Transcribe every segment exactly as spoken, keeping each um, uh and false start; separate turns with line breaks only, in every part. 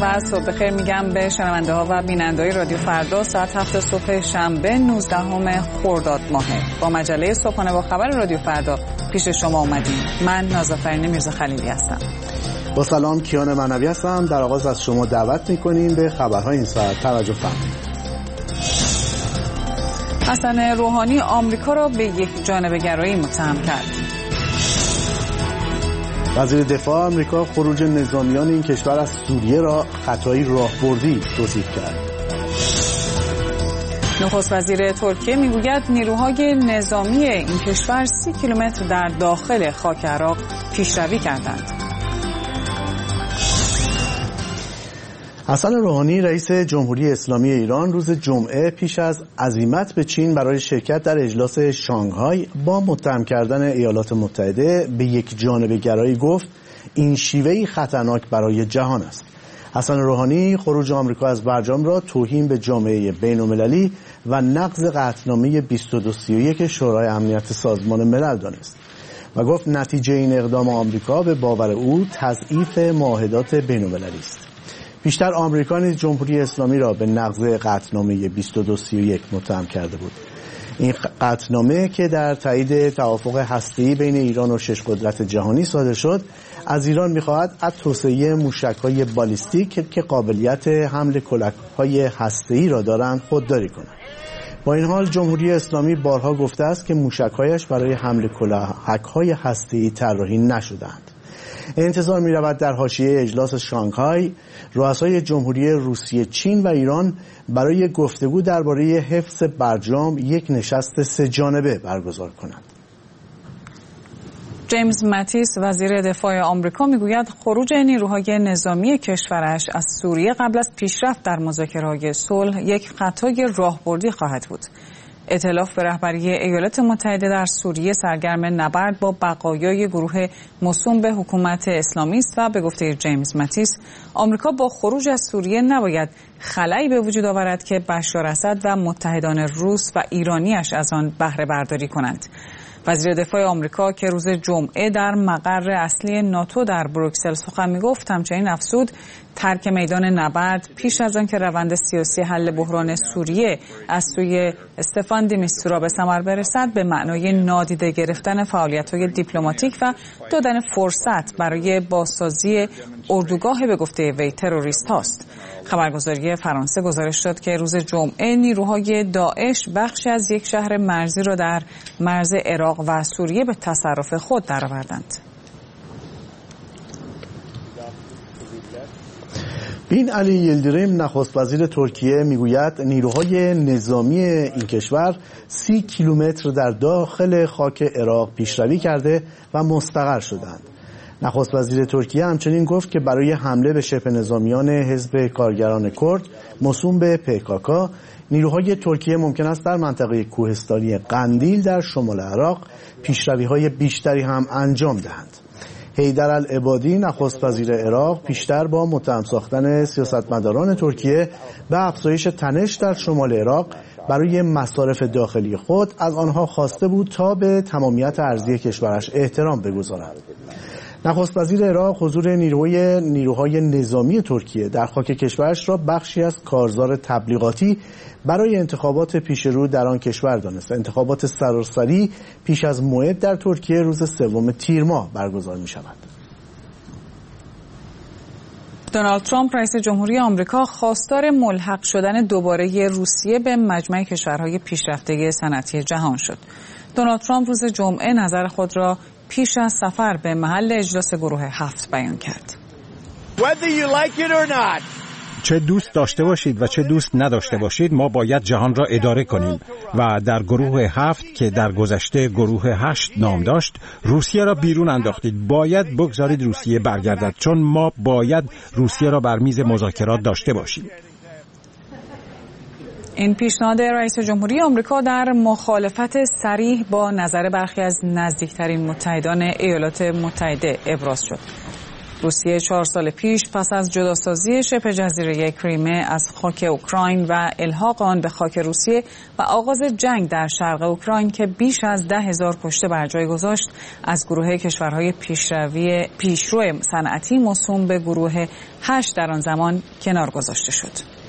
و صبح بخیر میگم به شنونده ها و بیننده رادیو فردا. ساعت هفت صبح شنبه نوزدهم خرداد ماهه. با مجله صبحانه با خبر رادیو فردا پیش شما اومدیم. من نازافرین میرزا خلیلی هستم.
با سلام، کیان معنوی هستم. در آغاز از شما دعوت میکنیم به خبرهای این ساعت توجه فرمایید.
حسن روحانی آمریکا را به یک جانبه گرایی متهم کرد.
وزیر دفاع آمریکا خروج نظامیان این کشور از سوریه را خطایی راهبردی توصیف کرد.
نخست وزیر ترکیه میگوید نیروهای نظامی این کشور سی کیلومتر در داخل خاک عراق پیشروی کردند.
حسن روحانی رئیس جمهوری اسلامی ایران روز جمعه پیش از عزیمت به چین برای شرکت در اجلاس شانگهای با متهم کردن ایالات متحده به یک جانبه گرایی گفت این شیوهی خطرناک برای جهان است. حسن روحانی خروج آمریکا از برجام را توهین به جامعه بین‌المللی و نقض قطعنامه بیست و دو سی و یک شورای امنیت سازمان ملل دانست و گفت نتیجه این اقدام آمریکا به باور او تضعیف معاهدات بین‌المللی است. پیشتر آمریکا نیز جمهوری اسلامی را به نقض قطعنامه بیست و دو سی و یک متهم کرده بود. این قطعنامه که در تایید توافق هسته‌ای بین ایران و شش قدرت جهانی صادر شد، از ایران می‌خواهد از توسعه موشک‌های بالیستیک که قابلیت حمل کلاه‌های هسته‌ای را دارند خودداری کند. با این حال جمهوری اسلامی بارها گفته است که موشک‌هایش برای حمل کلاهک‌های هسته‌ای طراحی نشده‌اند. انتظار می رود در حاشیه اجلاس شانگهای رؤسای جمهوری روسیه، چین و ایران برای گفتگو درباره حفظ برجام یک نشست سه جانبه برگزار کنند.
جیمز ماتیس وزیر دفاع آمریکا میگوید خروج نیروهای نظامی کشورش از سوریه قبل از پیشرفت در مذاکره‌های صلح یک خطای راهبردی خواهد بود. ائتلاف به رهبری ایالات متحده در سوریه سرگرم نبرد با بقایای گروه موسوم به حکومت اسلامی است و به گفته جیمز ماتیس آمریکا با خروج از سوریه نباید خلایی به وجود آورد که بشار اسد و متحدان روس و ایرانیش از آن بهره برداری کنند. وزیر دفاع آمریکا که روز جمعه در مقر اصلی ناتو در بروکسل سخن می‌گفت همچنین افزود ترک میدان نبرد پیش از آن که روند سیاسی حل بحران سوریه از سوی استفان دی میستورا به ثمر برسد به معنای نادیده گرفتن فعالیت‌های دیپلماتیک و دادن فرصت برای بازسازی اردوگاه به گفته وی تروریست هاست. خبرگزاری فرانسه گزارش داد که روز جمعه نیروهای داعش بخشی از یک شهر مرزی را در مرز عراق و سوریه به تصرف خود درآوردند.
بین علی یلدریم نخست وزیر ترکیه میگوید نیروهای نظامی این کشور سی کیلومتر در داخل خاک عراق پیشروی کرده و مستقر شدند. نخست وزیر ترکیه همچنین گفت که برای حمله به شبه نظامیان حزب کارگران کرد موسوم به پیکاکا نیروهای ترکیه ممکن است در منطقه کوهستانی قندیل در شمال عراق پیشروی‌های بیشتری هم انجام دهند. حیدر العبادی نخست وزیر عراق پیشتر با متهم ساختن سیاستمداران ترکیه به افزایش تنش در شمال عراق برای مصارف داخلی خود از آنها خواسته بود تا به تمامیت ارضی کشورش احترام بگذارند. نخست وزیر عراق حضور نیروهای نیروهای نظامی ترکیه در خاک کشورش را بخشی از کارزار تبلیغاتی برای انتخابات پیش رو در آن کشور دانست. انتخابات سراسری پیش از موعد در ترکیه روز سوم تیر ماه برگزار می شود.
دونالد ترامپ رئیس جمهوری آمریکا خواستار ملحق شدن دوباره روسیه به مجمع کشورهای پیشرفته صنعتی جهان شد. دونالد ترامپ روز جمعه نظر خود را پیش از سفر به محل اجلاس گروه هفت بیان کرد.
چه دوست داشته باشید و چه دوست نداشته باشید ما باید جهان را اداره کنیم و در گروه هفت که در گذشته گروه هشت نام داشت روسیه را بیرون انداختید. باید بگذارید روسیه برگردد چون ما باید روسیه را بر میز مذاکرات داشته باشیم.
این پیشنهاد رئیس جمهوری آمریکا در مخالفت صریح با نظر برخی از نزدیکترین متحدان ایالات متحده ابراز شد. روسیه چهار سال پیش پس از جداسازی شبه جزیره کریمه از خاک اوکراین و الحاق آن به خاک روسیه و آغاز جنگ در شرق اوکراین که بیش از ده هزار کشته بر جای گذاشت، از گروه کشورهای پیشروی پیشرو صنعتی موسوم به گروه هشت در آن زمان کنار گذاشته شد.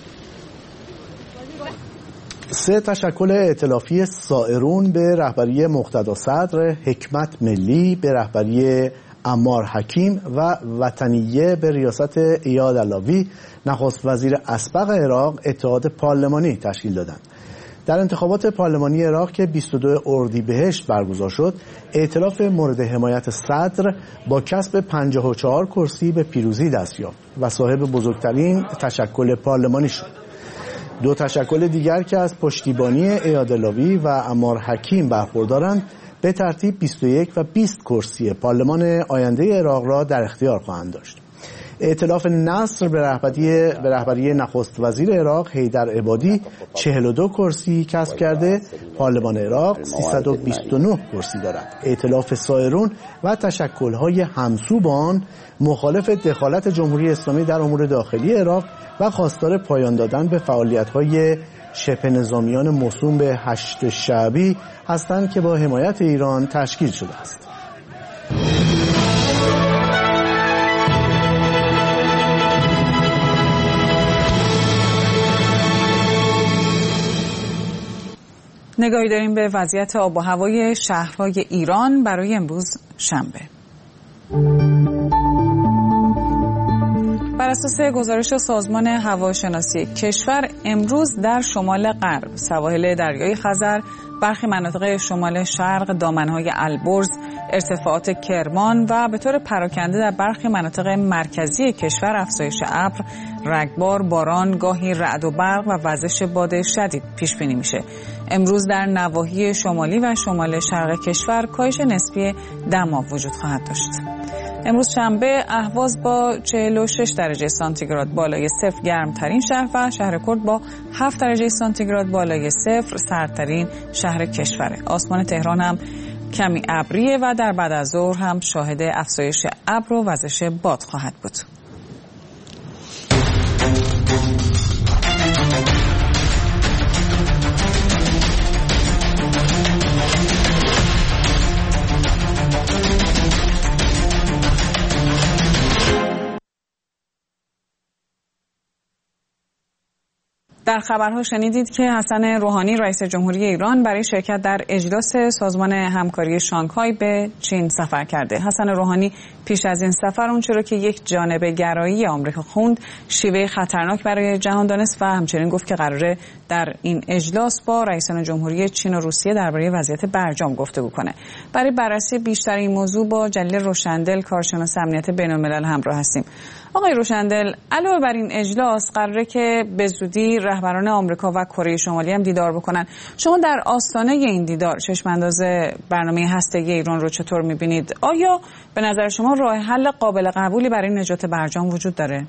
سه تشکل ائتلافی سائرون به رهبری مقتدا صدر، حکمت ملی به رهبری عمار حکیم و وطنیه به ریاست ایاد علاوی، نخست وزیر اسبق عراق، اتحاد پارلمانی تشکیل دادند. در انتخابات پارلمانی عراق که بیست و دو اردیبهشت برگزار شد، ائتلاف مورد حمایت صدر با کسب پنجاه و چهار کرسی به پیروزی دست یافت و صاحب بزرگترین تشکل پارلمانی شد. دو تشکل دیگر که از پشتیبانی ایاد علاوی و عمار حکیم برخوردارند، به ترتیب بیست و یک و بیست کرسی پارلمان آینده عراق را در اختیار خواهند داشت. ائتلاف نصر به رهبری به رهبری نخست وزیر عراق حیدر عبادی چهل و دو کرسی کسب کرده، پارلمان عراق سیصد و بیست و نه کرسی دارد. ائتلاف سائرون و تشکل‌های همسو با آن مخالف دخالت جمهوری اسلامی در امور داخلی عراق و خواستار پایان دادن به فعالیت‌های شبه نظامیان موسوم به هشت شعبی هستند که با حمایت ایران تشکیل شده است.
نگاهی داریم به وضعیت آب و هوای شهرهای ایران برای امروز شنبه. بر اساس گزارش سازمان هواشناسی کشور، امروز در شمال غرب، سواحل دریای خزر، برخی مناطق شمال شرق، دامنهای البرز، ارتفاعات کرمان و به طور پراکنده در برخی مناطق مرکزی کشور افزایش ابر، رگبار، باران، گاهی رعد و برق و وزش باد شدید پیش بینی میشه. امروز در نواحی شمالی و شمال شرق کشور کاهش نسبی دما وجود خواهد داشت. امروز شنبه، اهواز با چهل و شش درجه سانتیگراد بالای صفر گرمترین شهر و شهر کرد با هفت درجه سانتیگراد بالای صفر سردترین شهر کشوره. آسمان تهران هم کمی ابریه و در بعد از ظهر هم شاهد افزایش ابر و وزش باد خواهد بود. در خبرها شنیدید که حسن روحانی رئیس جمهوری ایران برای شرکت در اجلاس سازمان همکاری شانگهای به چین سفر کرده. حسن روحانی پیش از این سفر اونچه را که یک جانبه گرایی آمریکا خوند، شیوه خطرناک برای جهان دانست و همچنین گفت که قراره در این اجلاس با رئیسان جمهوری چین و روسیه درباره وضعیت برجام گفتگو کنه. برای بررسی بیشتر این موضوع با جلیل روشندل، کارشناس امنیت بین‌الملل همراه هستیم. آقای روشندل، علاوه بر این اجلاس قراره که به زودی رهبران آمریکا و کره شمالی هم دیدار بکنن. شما در آستانه این دیدار چشم‌انداز برنامه هسته‌ای ایران رو چطور می‌بینید؟ آیا به نظر شما راه حل قابل قبولی برای نجات برجام وجود داره؟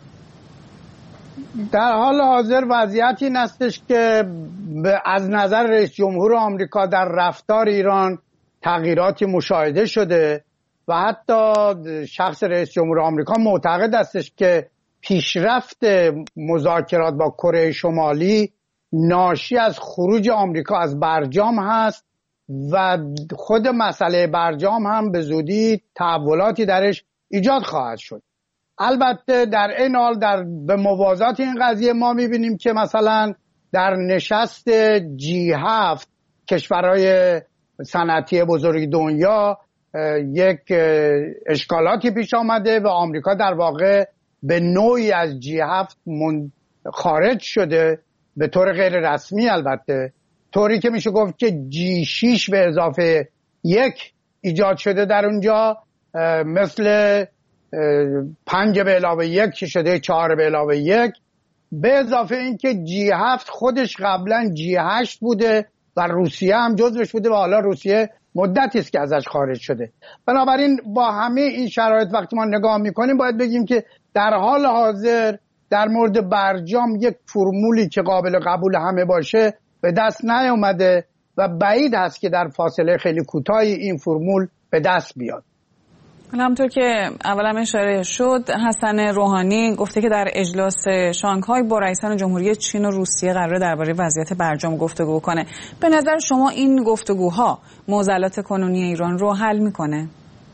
در حال حاضر وضعیتی این هستش که از نظر رئیس جمهور آمریکا در رفتار ایران تغییراتی مشاهده شده و حتی شخص رئیس جمهور آمریکا معتقد استش که پیشرفت مذاکرات با کره شمالی ناشی از خروج آمریکا از برجام هست و خود مسئله برجام هم به زودی تحولاتی درش ایجاد خواهد شد. البته در این حال در به موازات این قضیه ما میبینیم که مثلا در نشست جی هفت کشورهای صنعتی بزرگ دنیا یک اشکالاتی پیش آمده و آمریکا در واقع به نوعی از جی هفت خارج شده، به طور غیر رسمی البته، طوری که میشه گفت که جی شش به اضافه یک ایجاد شده در اونجا، مثل پنج به علاوه یک که شده چهار به علاوه یک، به اضافه این که جی هفت خودش قبلا جی هشت بوده و روسیه هم جزوش بوده و حالا روسیه مدتی است که ازش خارج شده. بنابراین با همه این شرایط وقتی ما نگاه میکنیم باید بگیم که در حال حاضر در مورد برجام یک فرمولی که قابل قبول همه باشه به دست نیامده و بعید هست که در فاصله خیلی کوتاهی این فرمول به دست بیاد.
همونطور که اولا اشاره شد، حسن روحانی گفته که در اجلاس شانگهای با رئیسان جمهوری چین و روسیه قراره درباره وضعیت برجام گفتگو کنه. به نظر شما این گفتگوها معضلات کنونی ایران رو حل میکنه؟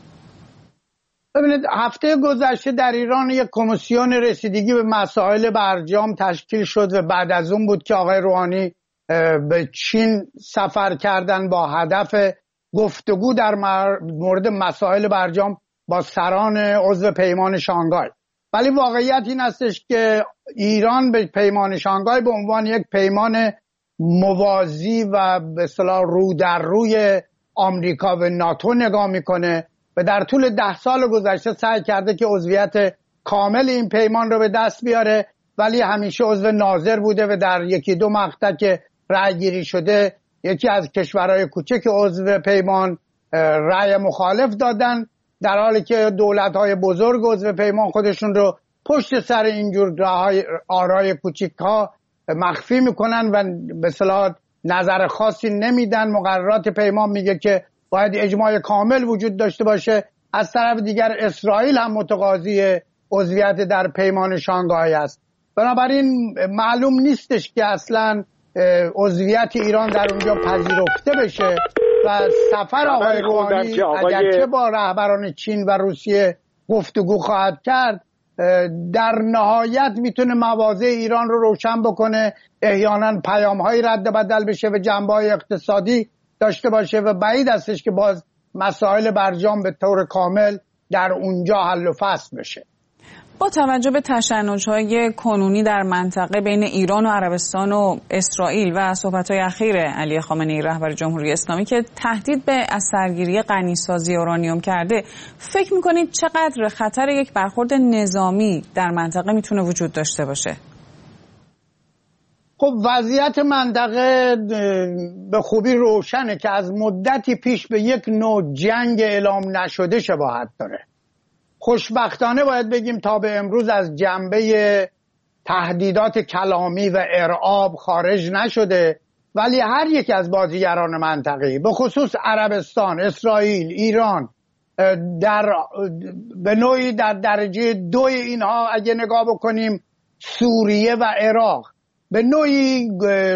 ببینید، هفته گذشته در ایران یک کمیسیون رسیدگی به مسائل برجام تشکیل شد و بعد از اون بود که آقای روحانی به چین سفر کردن با هدف گفتگو در مورد مسائل برجام با سران عضو پیمان شانگهای. ولی واقعیت این هستش که ایران به پیمان شانگهای به عنوان یک پیمان موازی و به اصطلاح رو در روی آمریکا و ناتو نگاه میکنه و در طول ده سال گذشته سعی کرده که عضویت کامل این پیمان رو به دست بیاره، ولی همیشه عضو ناظر بوده و در یکی دو مقطع که رأی گیری شده یکی از کشورهای کوچک عضو پیمان رأی مخالف دادن، در حالی که دولت‌های بزرگ عضو پیمان خودشون رو پشت سر اینجور آرای کوچیک ها مخفی میکنن و به اصطلاح نظر خاصی نمیدن. مقررات پیمان میگه که باید اجماع کامل وجود داشته باشه. از طرف دیگر اسرائیل هم متقاضی عضویت در پیمان شانگهای است. بنابراین معلوم نیستش که اصلا عضویت ایران در اونجا پذیرفته بشه و سفر آقای روحانی اگرچه با رهبران چین و روسیه گفتگو خواهد کرد، در نهایت میتونه مواضع ایران رو روشن بکنه، احیانا پیام‌های رد و بدل بشه و جنبه‌های اقتصادی داشته باشه و بعید استش که باز مسائل برجام به طور کامل در اونجا حل و فصل بشه.
با توجه به تشنج‌های کنونی در منطقه بین ایران و عربستان و اسرائیل و صحبت‌های اخیر علی خامنه‌ای رهبر جمهوری اسلامی که تهدید به از سرگیری غنیسازی اورانیوم کرده، فکر می‌کنید چقدر خطر یک برخورد نظامی در منطقه میتونه وجود داشته باشه؟
خب وضعیت منطقه به خوبی روشنه که از مدتی پیش به یک نوع جنگ اعلام نشده شباهت داره. خوشبختانه باید بگیم تا به امروز از جنبه تهدیدات کلامی و ارعاب خارج نشده، ولی هر یک از بازیگران منطقه‌ای به خصوص عربستان، اسرائیل، ایران در به نوعی در درجه دوی اینها اگه نگاه بکنیم، سوریه و عراق به نوعی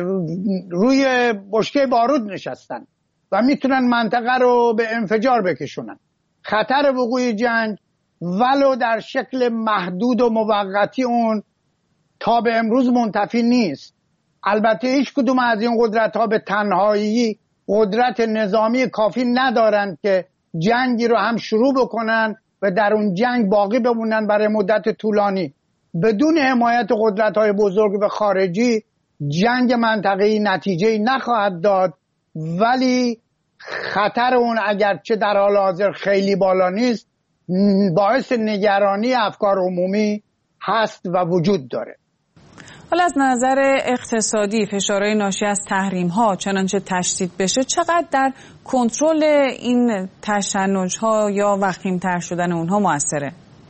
روی بشکه بارود نشستن و میتونن منطقه رو به انفجار بکشونن. خطر وقوع جنگ ولو در شکل محدود و موقتی اون تا به امروز منتفی نیست. البته هیچ کدوم از این قدرت ها به تنهایی قدرت نظامی کافی ندارند که جنگی رو هم شروع بکنن و در اون جنگ باقی بمونن برای مدت طولانی. بدون حمایت قدرت های بزرگ و خارجی جنگ منطقه‌ای نتیجه‌ای نخواهد داد، ولی خطر اون اگرچه در حال حاضر خیلی بالا نیست، باعث نگرانی افکار عمومی هست و وجود داره.
حالا از نظر اقتصادی فشارهای ناشی از تحریم‌ها چنانچه تشدید بشه، چقدر در کنترل این تشنج‌ها یا وخیم‌تر شدن اونها موثره؟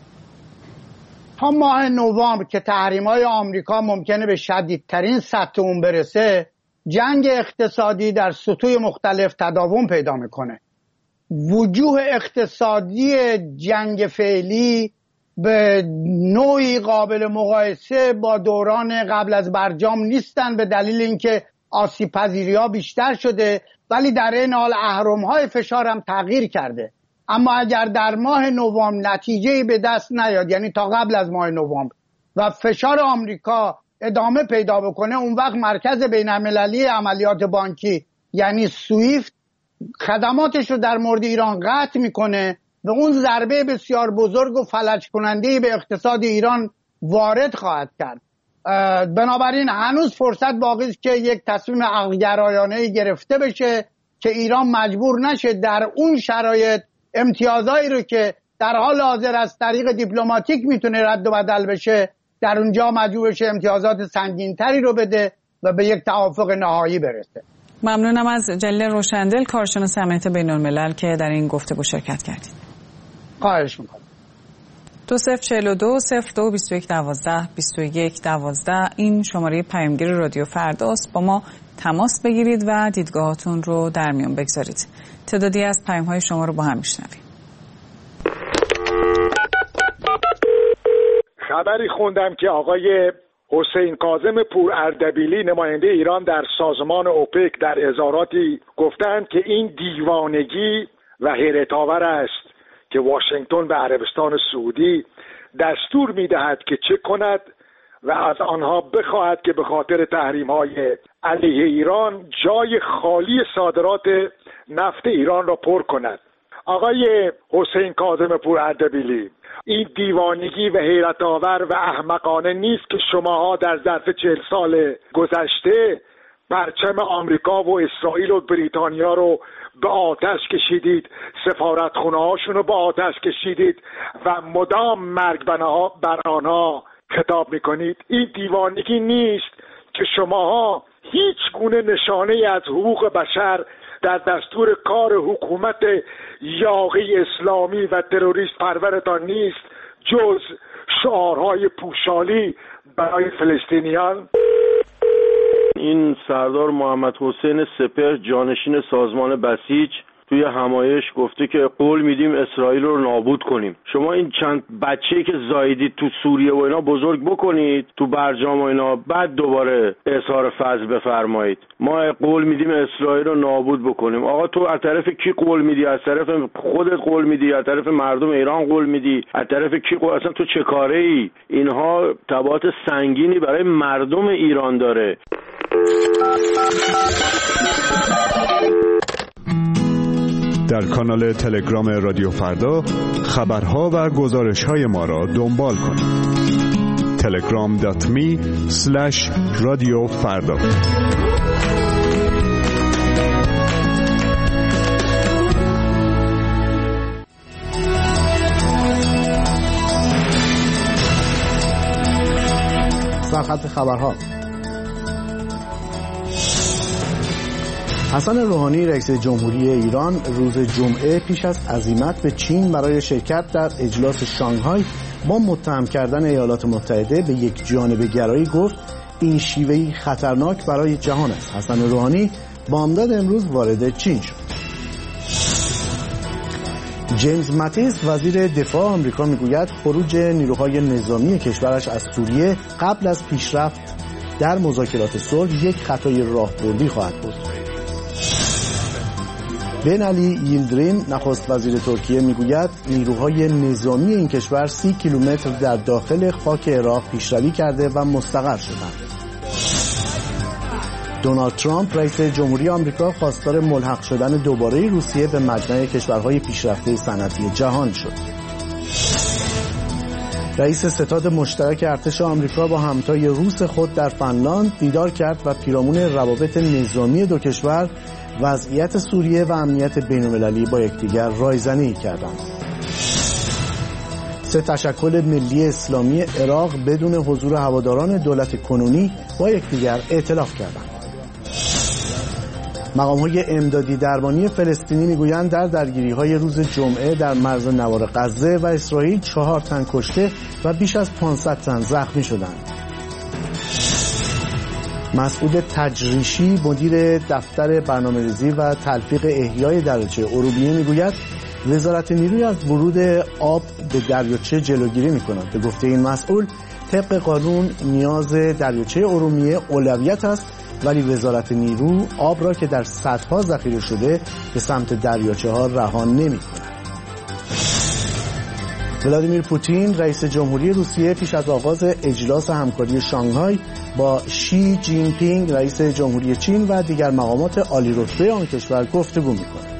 تا ماه نوامبر که تحریم‌های آمریکا ممکنه به شدیدترین سطح اون برسه، جنگ اقتصادی در سطوح مختلف تداوم پیدا میکنه. وجوه اقتصادی جنگ فعلی به نوعی قابل مقایسه با دوران قبل از برجام نیستن، به دلیل اینکه آسیب پذیری ها بیشتر شده، ولی در این حال اهرم های فشار هم تغییر کرده. اما اگر در ماه نوامبر نتیجه‌ای به دست نیاد، یعنی تا قبل از ماه نوامبر، و فشار آمریکا ادامه پیدا بکنه، اون وقت مرکز بین‌المللی عملیات بانکی یعنی سویفت خدماتش رو در مورد ایران قطع میکنه و اون ضربه بسیار بزرگ و فلج کننده به اقتصاد ایران وارد خواهد کرد. بنابراین هنوز فرصت باقی است که یک تصمیم عقل‌گرایانه گرفته بشه که ایران مجبور نشه در اون شرایط امتیازایی رو که در حال حاضر از طریق دیپلماتیک میتونه رد و بدل بشه، در اونجا مجبور بشه امتیازات سنگین‌تری رو بده و به یک توافق نهایی برسه.
ممنونم از جلیل روشندل، کارشناس امنیت بین‌الملل که در این گفتگو شرکت کردید.
خواهش میکنم.
دو صفر چهل و دو صفر دو بیست و یک دوازده بیست و یک دوازده این شماره پیامگیر رادیو فرداست. با ما تماس بگیرید و دیدگاهاتون رو در میون بگذارید. تعدادی از پیام‌های شما رو با هم میشنویم.
خبری خوندم که آقای حسین کاظم پور اردبیلی نماینده ایران در سازمان اوپک در اظهاراتی گفتند که این دیوانگی و حیرت آور است که واشنگتن به عربستان سعودی دستور می‌دهد که چه کند و از آنها بخواهد که به خاطر تحریم‌های علیه ایران جای خالی صادرات نفت ایران را پر کند. آقای حسین کاظم پور اردبیلی، این دیوانگی و حیرت آور و احمقانه نیست که شماها در ظرف چهل سال گذشته پرچم آمریکا و اسرائیل و بریتانیا رو به آتش کشیدید، سفارتخونه هاشون رو به آتش کشیدید و مدام مرگ بر آنها خطاب میکنید. این دیوانگی نیست که شماها هیچ گونه نشانه از حقوق بشر در دستور کار حکومت یاغی اسلامی و تروریست پرورتان نیست جز شعارهای پوشالی برای فلسطینیان.
این سردار محمد حسین سپهر جانشین سازمان بسیج توی همایش گفته که قول میدیم اسرائیل رو نابود کنیم. شما این چند بچه‌ای که زاییدید تو سوریه و اینا بزرگ بکنید تو برجام و اینا، بعد دوباره اظهار فضل بفرمایید. ما قول میدیم اسرائیل رو نابود بکنیم. آقا تو از طرف کی قول میدی؟ از طرف خودت قول میدی؟ از طرف مردم ایران قول میدی؟ از طرف کی قول؟ اصلا تو چه کاره ای؟ اینها تبعات سنگینی برای مردم ایران داره.
در کانال تلگرام رادیو فردا خبرها و گزارش‌های ما را دنبال کنید. تلگرام دات می اسلش رادیو فردا.
سرخط خبرها. حسن روحانی رئیس جمهوری ایران روز جمعه پیش از عزیمت به چین برای شرکت در اجلاس شانگهای با متهم کردن ایالات متحده به یک جانبه گرایی گفت این شیوهی خطرناک برای جهان است. حسن روحانی بامداد امروز وارد چین شد. جیمز ماتیس وزیر دفاع آمریکا میگوید خروج نیروهای نظامی کشورش از سوریه قبل از پیشرفت در مذاکرات صلح یک خطای راهبردی خواهد بود. بن علی ییلدریم نخست وزیر ترکیه میگوید نیروهای نظامی این کشور سی کیلومتر در داخل خاک عراق پیشروی کرده و مستقر شدند. دونالد ترامپ رئیس جمهوری آمریکا خواستار ملحق شدن دوباره روسیه به مجمع کشورهای پیشرفته صنعتی جهان شد. رئیس ستاد مشترک ارتش آمریکا با همتای روس خود در فنلاند دیدار کرد و پیرامون روابط نظامی دو کشور وضعیت سوریه و امنیت بین‌المللی با یکدیگر رایزنی کردند. سه تشکل ملی اسلامی عراق بدون حضور هواداران دولت کنونی با یکدیگر ائتلاف کردند. مقام‌های امدادی درمانی فلسطینی میگویند در درگیری‌های روز جمعه در مرز نوار غزه و اسرائیل چهار تن کشته و بیش از پانصد تن زخمی شدند. مسعود تجریشی مدیر دفتر برنامه‌ریزی و تلفیق احیای دریاچه ارومیه میگوید وزارت نیروی از ورود آب به دریاچه جلوگیری می‌کند. به گفته این مسئول طبق قانون نیاز دریاچه ارومیه اولویت است، ولی وزارت نیرو آب را که در سدها ذخیره شده به سمت دریاچه ها رها نمی‌کند. ولادیمیر پوتین رئیس جمهوری روسیه پیش از آغاز اجلاس همکاری شانگهای با شی جین پینگ رئیس جمهوری چین و دیگر مقامات عالی رتبه آن کشور گفتگو می‌کند.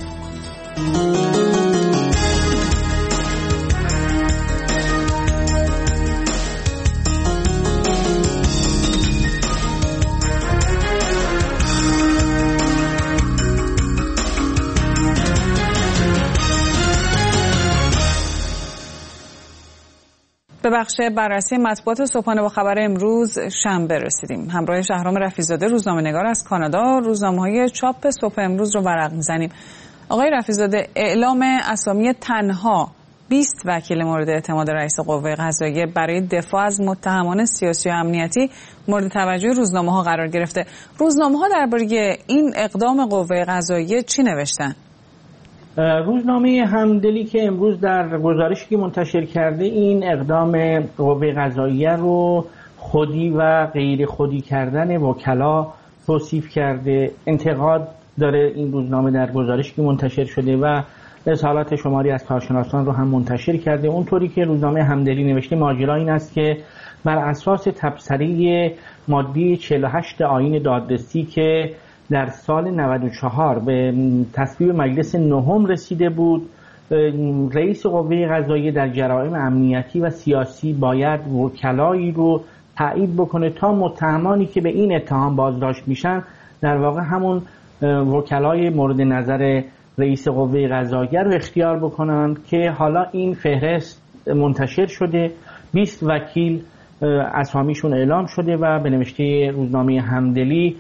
به بخش بررسی مطبوعات صبحانه با خبر امروز شنبه رسیدیم. همراه شهرام رفیع‌زاده روزنامه‌نگار از کانادا روزنامه‌های چاپ صبح امروز رو ورق می‌زنیم. آقای رفیع‌زاده، اعلام اسامی تنها بیست وکیل مورد اعتماد رئیس قوه قضاییه برای دفاع از متهمان سیاسی و امنیتی مورد توجه روزنامه‌ها قرار گرفته. روزنامه‌ها درباره این اقدام قوه قضاییه چی نوشتن؟
روزنامه همدلی که امروز در گزارشی که منتشر کرده این اقدام قوه قضاییه رو خودی و غیر خودی کردن وکلا توصیف کرده. انتقاد داره این روزنامه در گزارشی که منتشر شده و اظهارات شماری از کارشناسان رو هم منتشر کرده. اونطوری که روزنامه همدلی نوشته ماجرا این است که بر اساس تبصره ماده چهل و هشت آیین دادرسی که در سال نود و چهار به تصویب مجلس نهم رسیده بود، رئیس قوه قضاییه در جرائم امنیتی و سیاسی باید وکلایی رو تایید بکنه تا متهمانی که به این اتهام بازداشت میشن در واقع همون وکلای مورد نظر رئیس قوه قضاییه رو اختیار بکنن که حالا این فهرست منتشر شده. بیست وکیل اسامیشون اعلام شده و به نوشته روزنامه همدلی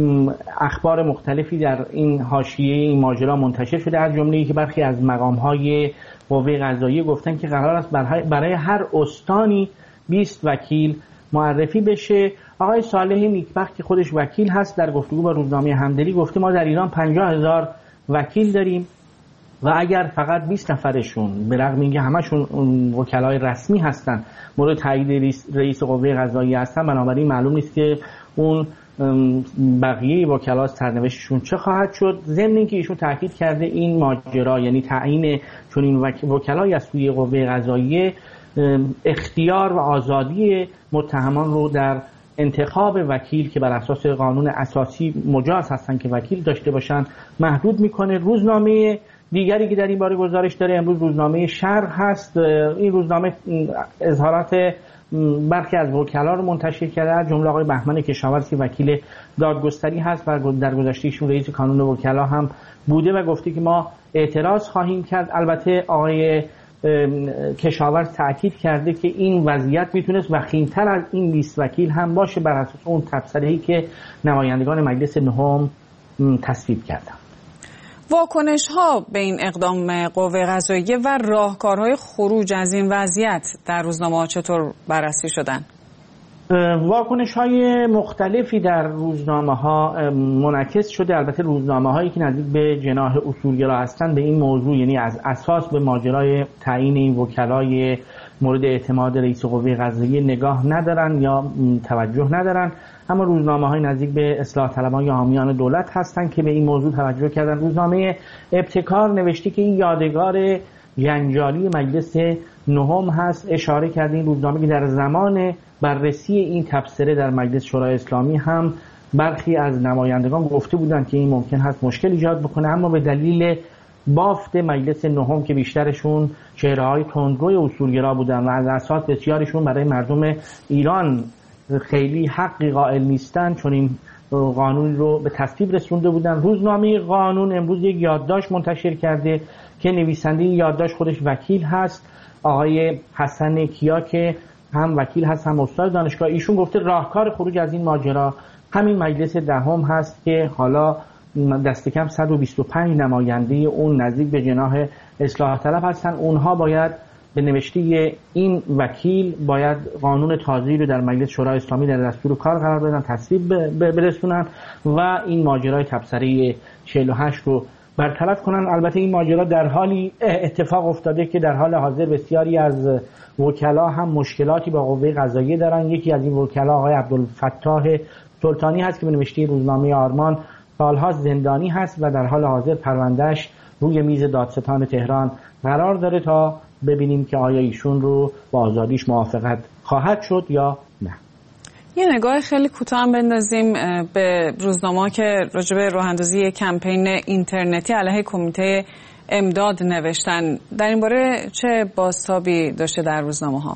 اخبار مختلفی در این حاشیه این ماجرا منتشر شده، از جمله که برخی از مقام‌های قوه قضاییه گفتن که قرار است برای هر استانی بیست وکیل معرفی بشه. آقای صالح نیکبخت که خودش وکیل هست در گفتگو با روزنامه همدلی گفته ما در ایران پنجاه هزار وکیل داریم و اگر فقط بیست نفرشون به رغم اینکه همشون وکلای رسمی هستن مورد تایید رئیس قوه قضاییه هستن، بنابراین معلوم نیست که اون بقیه وکلا سرنوشتشون چه خواهد شد. ضمن اینکه ایشون تاکید کرده این ماجرا یعنی تعیین چون این وکلای از سوی قوه قضاییه اختیار و آزادی متهمان رو در انتخاب وکیل که بر اساس قانون اساسی مجاز هستن که وکیل داشته باشن محدود میکنه. روزنامه دیگری که در این باره گزارش داره امروز روزنامه شرق هست. این روزنامه اظهارات برخی از وکلا رو منتشر کرده، از جمله آقای بهمن کشاورز که وکیل دادگستری هست و در گذشته ایشون رئیس کانون وکلا هم بوده و گفته که ما اعتراض خواهیم کرد. البته آقای کشاورز تأکید کرده که این وضعیت میتونست وخیم‌تر از این بیست وکیل هم باشه بر اساس اون تبصره‌ای که نمایندگان مجلس نهم تصویب کردند.
واکنش ها به این اقدام قوه قضاییه و راهکارهای خروج از این وضعیت در روزنامه‌ها چطور بررسی شدن؟
واکنش های مختلفی در روزنامه ها منعکس شده. البته روزنامه هایی که نزدیک به جناح اصولگرا هستند به این موضوع یعنی از اساس به ماجرای تعیین این وکلای مورد اعتماد رئیس قوه قضاییه نگاه ندارن یا توجه ندارن، اما روزنامه های نزدیک به اصلاح طلبان یا حامیان دولت هستند که به این موضوع توجه کردن. روزنامه ابتکار نوشته که این یادگار جنجالی مجلس نهم هست. اشاره کرده این روزنامه که در زمان بررسی این تبصره در مجلس شورای اسلامی هم برخی از نمایندگان گفته بودند که این ممکن هست مشکل ایجاد بکنه، اما به دلیل بافت مجلس نهم که بیشترشون چهره‌های تندروی اصولگرا بودن و از اساس بسیارشون برای مردم ایران خیلی حقی قائل نیستن چون این قانون رو به تصویب رسونده بودن. روزنامه قانون امروز یک یادداشت منتشر کرده که نویسنده این یادداشت خودش وکیل هست، آقای حسن کیا که هم وکیل هست هم استاد دانشگاه. ایشون گفته راهکار خروج از این ماجرا همین مجلس دهم هست که حالا دست کم صد و بیست و پنج نماینده اون نزدیک به جناح اصلاح طلب هستن. اونها باید به نوشته این وکیل باید قانون تازه‌ای رو در مجلس شورای اسلامی در دستور کار قرار بدن، تصویب برسونن و این ماجرای تبصره چهل و هشت رو برطرف کنن. البته این ماجرا در حالی اتفاق افتاده که در حال حاضر بسیاری از وکلا هم مشکلاتی با قوه قضاییه دارن. یکی از این وکلا آقای عبدالفتاح سلطانی هست که به نوشته روزنامه آرمان سالها زندانی هست و در حال حاضر پروندهش روی میز دادستان تهران قرار داره تا ببینیم که آیا ایشون رو با آزادیش موافقت خواهد شد یا نه.
یه نگاه خیلی کوتاه هم بندازیم به روزنامه‌ها که راجع به راه اندازی کمپین اینترنتی علیه کمیته امداد نوشتن. در این باره چه بازتابی داشته در روزنامه‌ها؟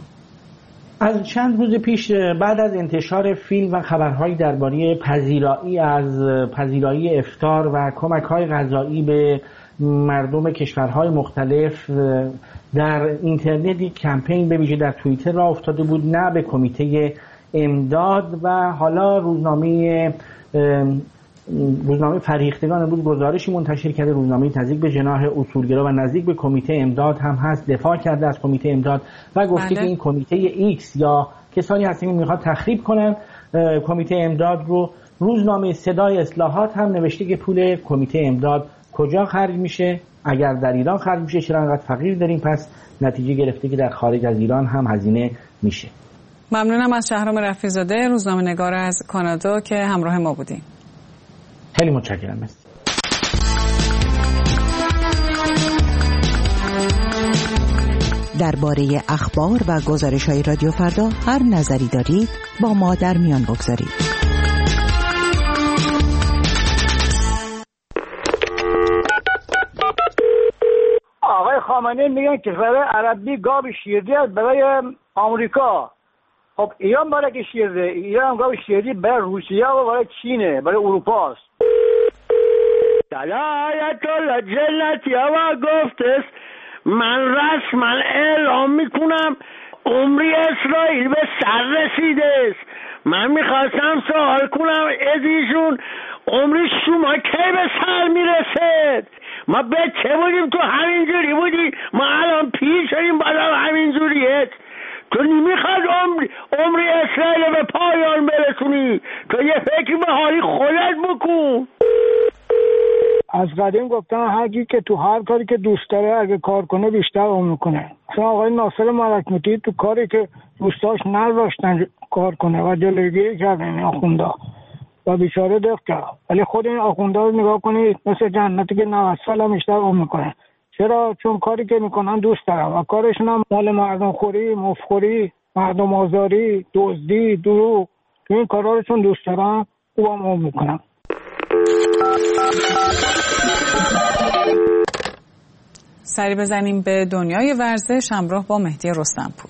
از چند روز پیش بعد از انتشار فیلم و خبرهایی درباره پذیرایی از پذیرایی افطار و کمک‌های غذایی به مردم کشورهای مختلف در اینترنت یک کمپین به ویژه در توییتر راه افتاده بود، نه به کمیته امداد. و حالا روزنامه روزنامه فریختگان امروز گزارشی منتشر کرده، روزنامه نزدیک به جناح اصولگرا و نزدیک به کمیته امداد هم هست، دفاع کرده از کمیته امداد و گفته که این کمیته ایکس یا کسانی هستن که میخواد تخریب کنن کمیته امداد رو. روزنامه صدای اصلاحات هم نوشته که پول کمیته امداد کجا خرج میشه، اگر در ایران خرج میشه چرا انقدر فقیر داریم؟ پس نتیجه گرفته که در خارج از ایران هم هزینه میشه.
ممنونم از شهرام رفیع‌زاده، روزنامه‌نگار از کانادا که همراه ما بودیم.
خیلی متشکرم. است.
درباره اخبار و گزارش‌های رادیو فردا هر نظری دارید با ما در میان بگذارید.
آقای خامنه‌ای میگن کشور عربی گاو شیردی است برای آمریکا. خب ایران برای که شیرده، ایران گاو شیردی برای روسیه و برای چینه، برای اروپا است.
آیت الله جنتی آقا گفتست من رسما اعلام میکنم عمری اسرائیل به سر رسیده است. من میخواستم سوال کنم از ایشون عمری شما کی به سر میرسد؟ ما بچه بودیم تو همینجوری بودی، ما الان پیر شدیم بازم همینجوریه. تو نمیخواد عمری عمری اسرائیل به پایان برسونی، تو یه فکر به حالی خودت بکن.
از قدیم گفتن هر کی که تو هر کاری که دوست داره اگه کار کنه بیشتر عمر میکنه. مثلا آقای ناصر ملک‌مطیع تو کاری که دوستاش نذاشتن کار کنه و جلوگیری کردن آخوندا و بیچاره دق کرد، ولی خود این آخوندا رو نگاه کنید مثل جنتی که نود سال هم بیشتر عمر میکنه. چرا؟ چون کاری که میکنن دوست دارن و کارشون هم مال مردم خوری، مفخوری، مردم آزاری، دزدی، دروغ. این کارا رو چون دوست دارن او هم عمر میکنن.
سری بزنیم به دنیای ورزش همراه با مهدی رستمپور.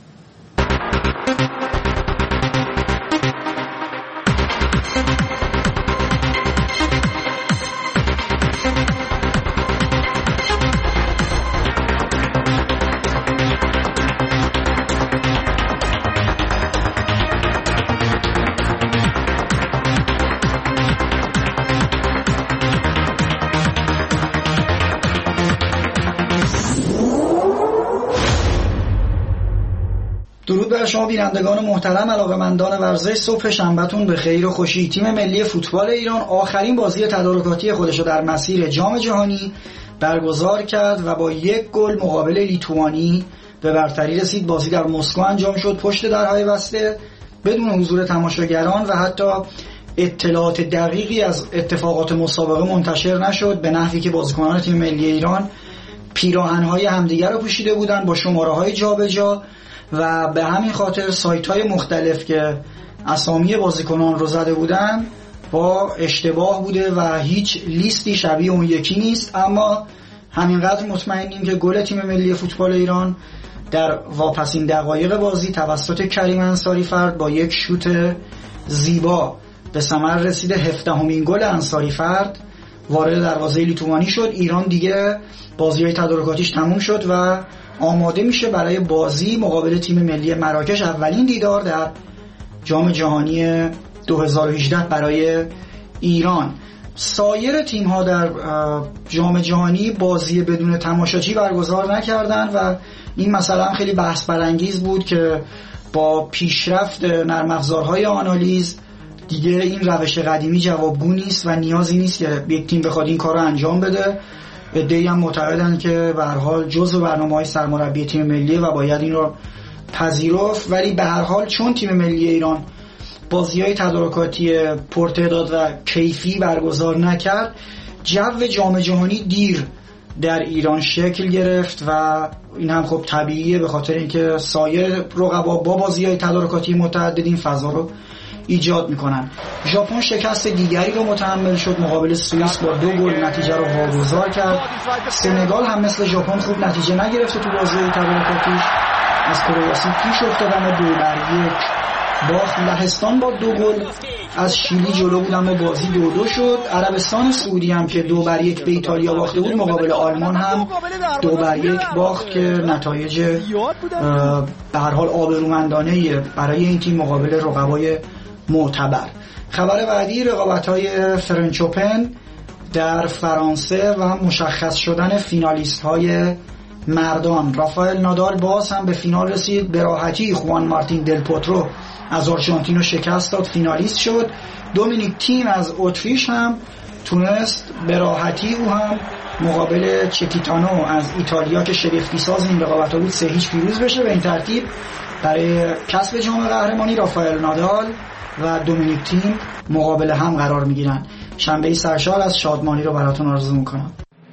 درود بر شما بینندگان محترم، علاقه‌مندان ورزش. صبح شنبهتون به خیر و خوشی. تیم ملی فوتبال ایران آخرین بازی تدارکاتی خودش رو در مسیر جام جهانی برگزار کرد و با یک گل مقابل لیتوانی به برتری رسید. بازی در مسکو انجام شد پشت درهای بسته بدون حضور تماشاگران و حتی اطلاعات دقیقی از اتفاقات مسابقه منتشر نشد، به نحوی که بازیکنان تیم ملی ایران پیراهن‌های همدیگر رو پوشیده بودن با شماره‌های جابجا و به همین خاطر سایت‌های مختلف که اسامی بازیکنان رو زده بودن با اشتباه بوده و هیچ لیستی شبیه اون یکی نیست. اما همینقدر مطمئنیم که گل تیم ملی فوتبال ایران در واپسین دقایق بازی توسط کریم انصاری فرد با یک شوت زیبا به ثمر رسیده. هفدهمین گل انصاری فرد وارد دروازه لیتوانی شد. ایران دیگه بازی‌های تدارکاتیش تموم شد و آماده میشه برای بازی مقابل تیم ملی مراکش. اولین دیدار در جام جهانی دو هزار و هجده برای ایران. سایر تیم ها در جام جهانی بازی بدون تماشاچی برگزار نکردن و این مثلا خیلی بحث برانگیز بود که با پیشرفت نرم افزارهای آنالیز دیگه این روش قدیمی جوابگو نیست و نیازی نیست که یک تیم بخواد این کار رو انجام بده. عده‌ای هم معتقدن که به هر حال جزء برنامه‌های سرمربی تیم ملی و باید این رو پذیرفت، ولی به هر حال چون تیم ملی ایران بازی‌های تدارکاتی پرتعداد و کیفی برگزار نکرد، جو جام جهانی دیر در ایران شکل گرفت و این هم خب طبیعیه به خاطر اینکه سایر رقبا با بازی‌های تدارکاتی متعدد این فضا رو ایجاد میکنن. ژاپن شکست دیگری رو متحمل شد، مقابل سوئیس با دو گل نتیجه رو واگذار کرد. سنگال هم مثل ژاپن خوب نتیجه نگرفته تو بازی تدارکاتیش، از کرواسی پیش افتادن و دو بر یک باخت. لهستان با دو گل از شیلی جلو بود اما بازی دو دو شد. عربستان سعودی هم که دو بر یک به ایتالیا باخته بود مقابل آلمان هم دو بر یک باخت که نتایج به هر حال آبرومندانه برای این تیم مقابل رقبای معتبر. خبر بعدی رقابت‌های فرنچ اوپن در فرانسه و مشخص شدن فینالیست های مردان. رافائل نادال باز هم به فینال رسید، به راحتی خوان مارتین دل پوترو از آرژانتین رو شکست داد، فینالیست شد. دومینیک تیم از اتریش هم تونست به راحتی او هم مقابل چکیتانو از ایتالیا که شگفتی ساز این رقابت‌ها بود سه هیچ پیروز بشه. به این ترتیب برای کسب جام قهرمانی رافائل نادال و دومینیک تیم مقابل هم قرار میگیرن. شنبه سرشار از شادمانی رو براتون آرزو میکنم.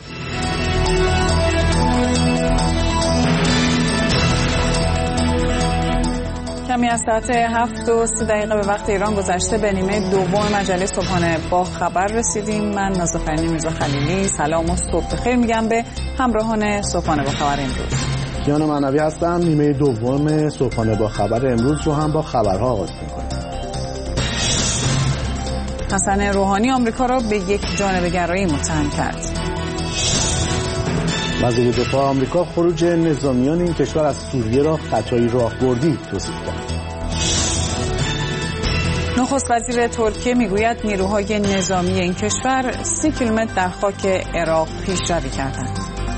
کمی از ساعت هفت و سی دقیقه به وقت ایران گذشته به نیمه دوم مجله صبحانه با خبر رسیدیم. من نازافرین میرزا خلیلی سلام و صبح بخیر میگم به همراهان صبحانه با خبر امروز.
کیان معنوی هستم. نیمه دوم صبحانه با خبر امروز رو هم با خبرها آغاز می‌کنیم.
حسن روحانی آمریکا را به یک جانبه گرایی متهم کرد.
وزیر دفاع آمریکا خروج نظامیان این کشور از سوریه را خطایی راهبردی توصیف کرد.
نخست وزیر ترکیه میگوید نیروهای نظامی این کشور سی کیلومتر در خاک عراق پیشروی کردند.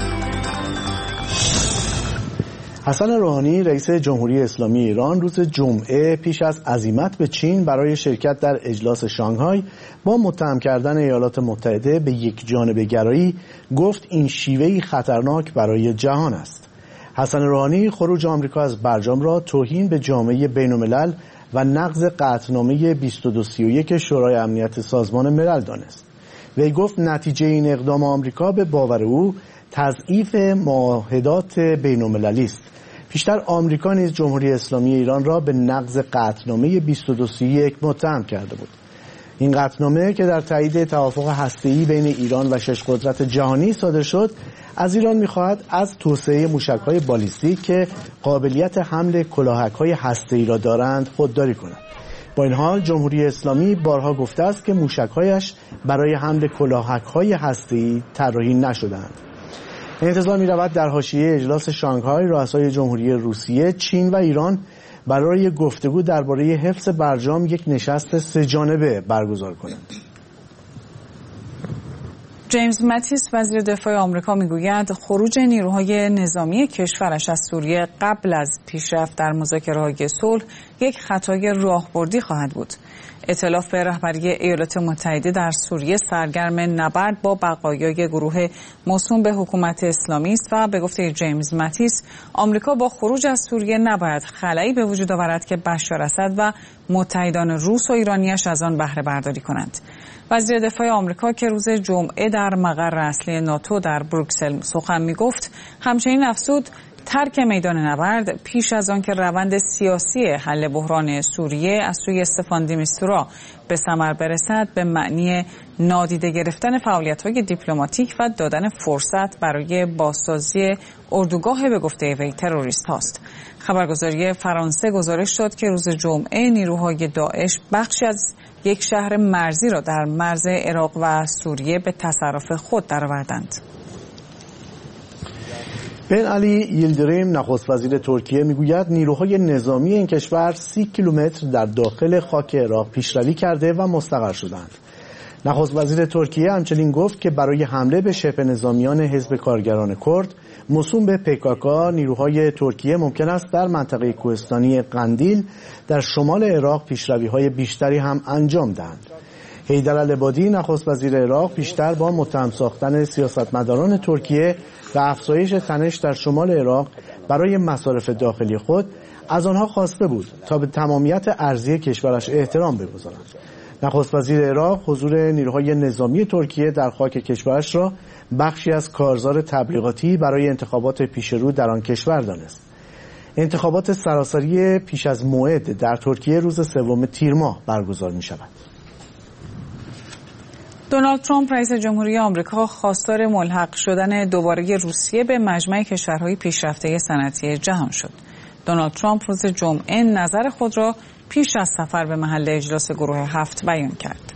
حسن روحانی رئیس جمهوری اسلامی ایران روز جمعه پیش از عزیمت به چین برای شرکت در اجلاس شانگهای با متهم کردن ایالات متحده به یک جانبه گرایی گفت این شیوهی خطرناک برای جهان است. حسن روحانی خروج آمریکا از برجام را توهین به جامعه بین‌الملل و نقض قطعنامه بیست و دو سی و یک شورای امنیت سازمان ملل دانست. وی گفت نتیجه این اقدام آمریکا به باور او تضعیف معاهدات بین‌المللی است. پیشتر آمریکا نیز جمهوری اسلامی ایران را به نقض قطعنامه بیست و دو سی و یک متهم کرده بود. این قطعنامه که در تایید توافق هسته‌ای بین ایران و شش قدرت جهانی صادر شد، از ایران می‌خواهد از توسعه موشک‌های بالیستیک که قابلیت حمل کلاهک‌های هسته‌ای را دارند خودداری کند. با این حال جمهوری اسلامی بارها گفته است که موشک‌هایش برای حمل کلاهک‌های هسته‌ای طراحی نشده‌اند. انتظار می‌رود در حاشیه اجلاس شانگهای رؤسای جمهوری روسیه، چین و ایران برای گفتگو درباره حفظ برجام یک نشست سه‌جانبه برگزار کنند.
جیمز ماتیس وزیر دفاع آمریکا میگوید خروج نیروهای نظامی کشورش از سوریه قبل از پیشرفت در مذاکره‌های صلح یک خطای راهبردی خواهد بود. ائتلاف رهبری ایالات متحده در سوریه سرگرم نبرد با بقایای گروه موسوم به حکومت اسلامی است و به گفته جیمز ماتیس آمریکا با خروج از سوریه نباید خلایی به وجود آورد که بشار اسد و متحدان روس و ایرانیش از آن بهره برداری کنند. وزیر دفاع آمریکا که روز جمعه در مقر اصلی ناتو در بروکسل سخن می‌گفت همچنین افزود ترک میدان نبرد پیش از آن که روند سیاسی حل بحران سوریه از سوی استفان دی میستورا به ثمر برسد به معنی نادیده گرفتن فعالیت‌های دیپلماتیک و دادن فرصت برای بازسازی اردوگاه به گفته وی تروریست هاست. خبرگزاری فرانسه گزارش داد که روز جمعه نیروهای داعش بخشی از یک شهر مرزی را در مرز عراق و سوریه به تصرف خود درآوردند.
بن علی یلدریم نخست وزیر ترکیه میگوید نیروهای نظامی این کشور سی کیلومتر در داخل خاک عراق پیشروی کرده و مستقر شدند. نخست وزیر ترکیه همچنین گفت که برای حمله به شبه نظامیان حزب کارگران کرد موسوم به پیکاکا نیروهای ترکیه ممکن است در منطقه کوهستانی قندیل در شمال عراق پیشروی‌های بیشتری هم انجام دهند. حیدر العبادی نخست وزیر عراق بیشتر با متهم ساختن سیاستمداران ترکیه و افزایش تنش در شمال عراق برای مصارف داخلی خود از آنها خواسته بود تا به تمامیت ارضی کشورش احترام بگذارند. نخست وزیر عراق حضور نیروهای نظامی ترکیه در خاک کشورش را بخشی از کارزار تبلیغاتی برای انتخابات پیشرو در آن کشور دانست. انتخابات سراسری پیش از موعد در ترکیه روز سوم تیر ماه برگزار می شود.
دونالد ترامپ رئیس جمهوری آمریکا خواستار ملحق شدن دوباره روسیه به مجمع کشورهای پیشرفته صنعتی جهان شد. دونالد ترامپ روز جمعه نظر خود را پیش از سفر به محل اجلاس گروه هفت بیان کرد.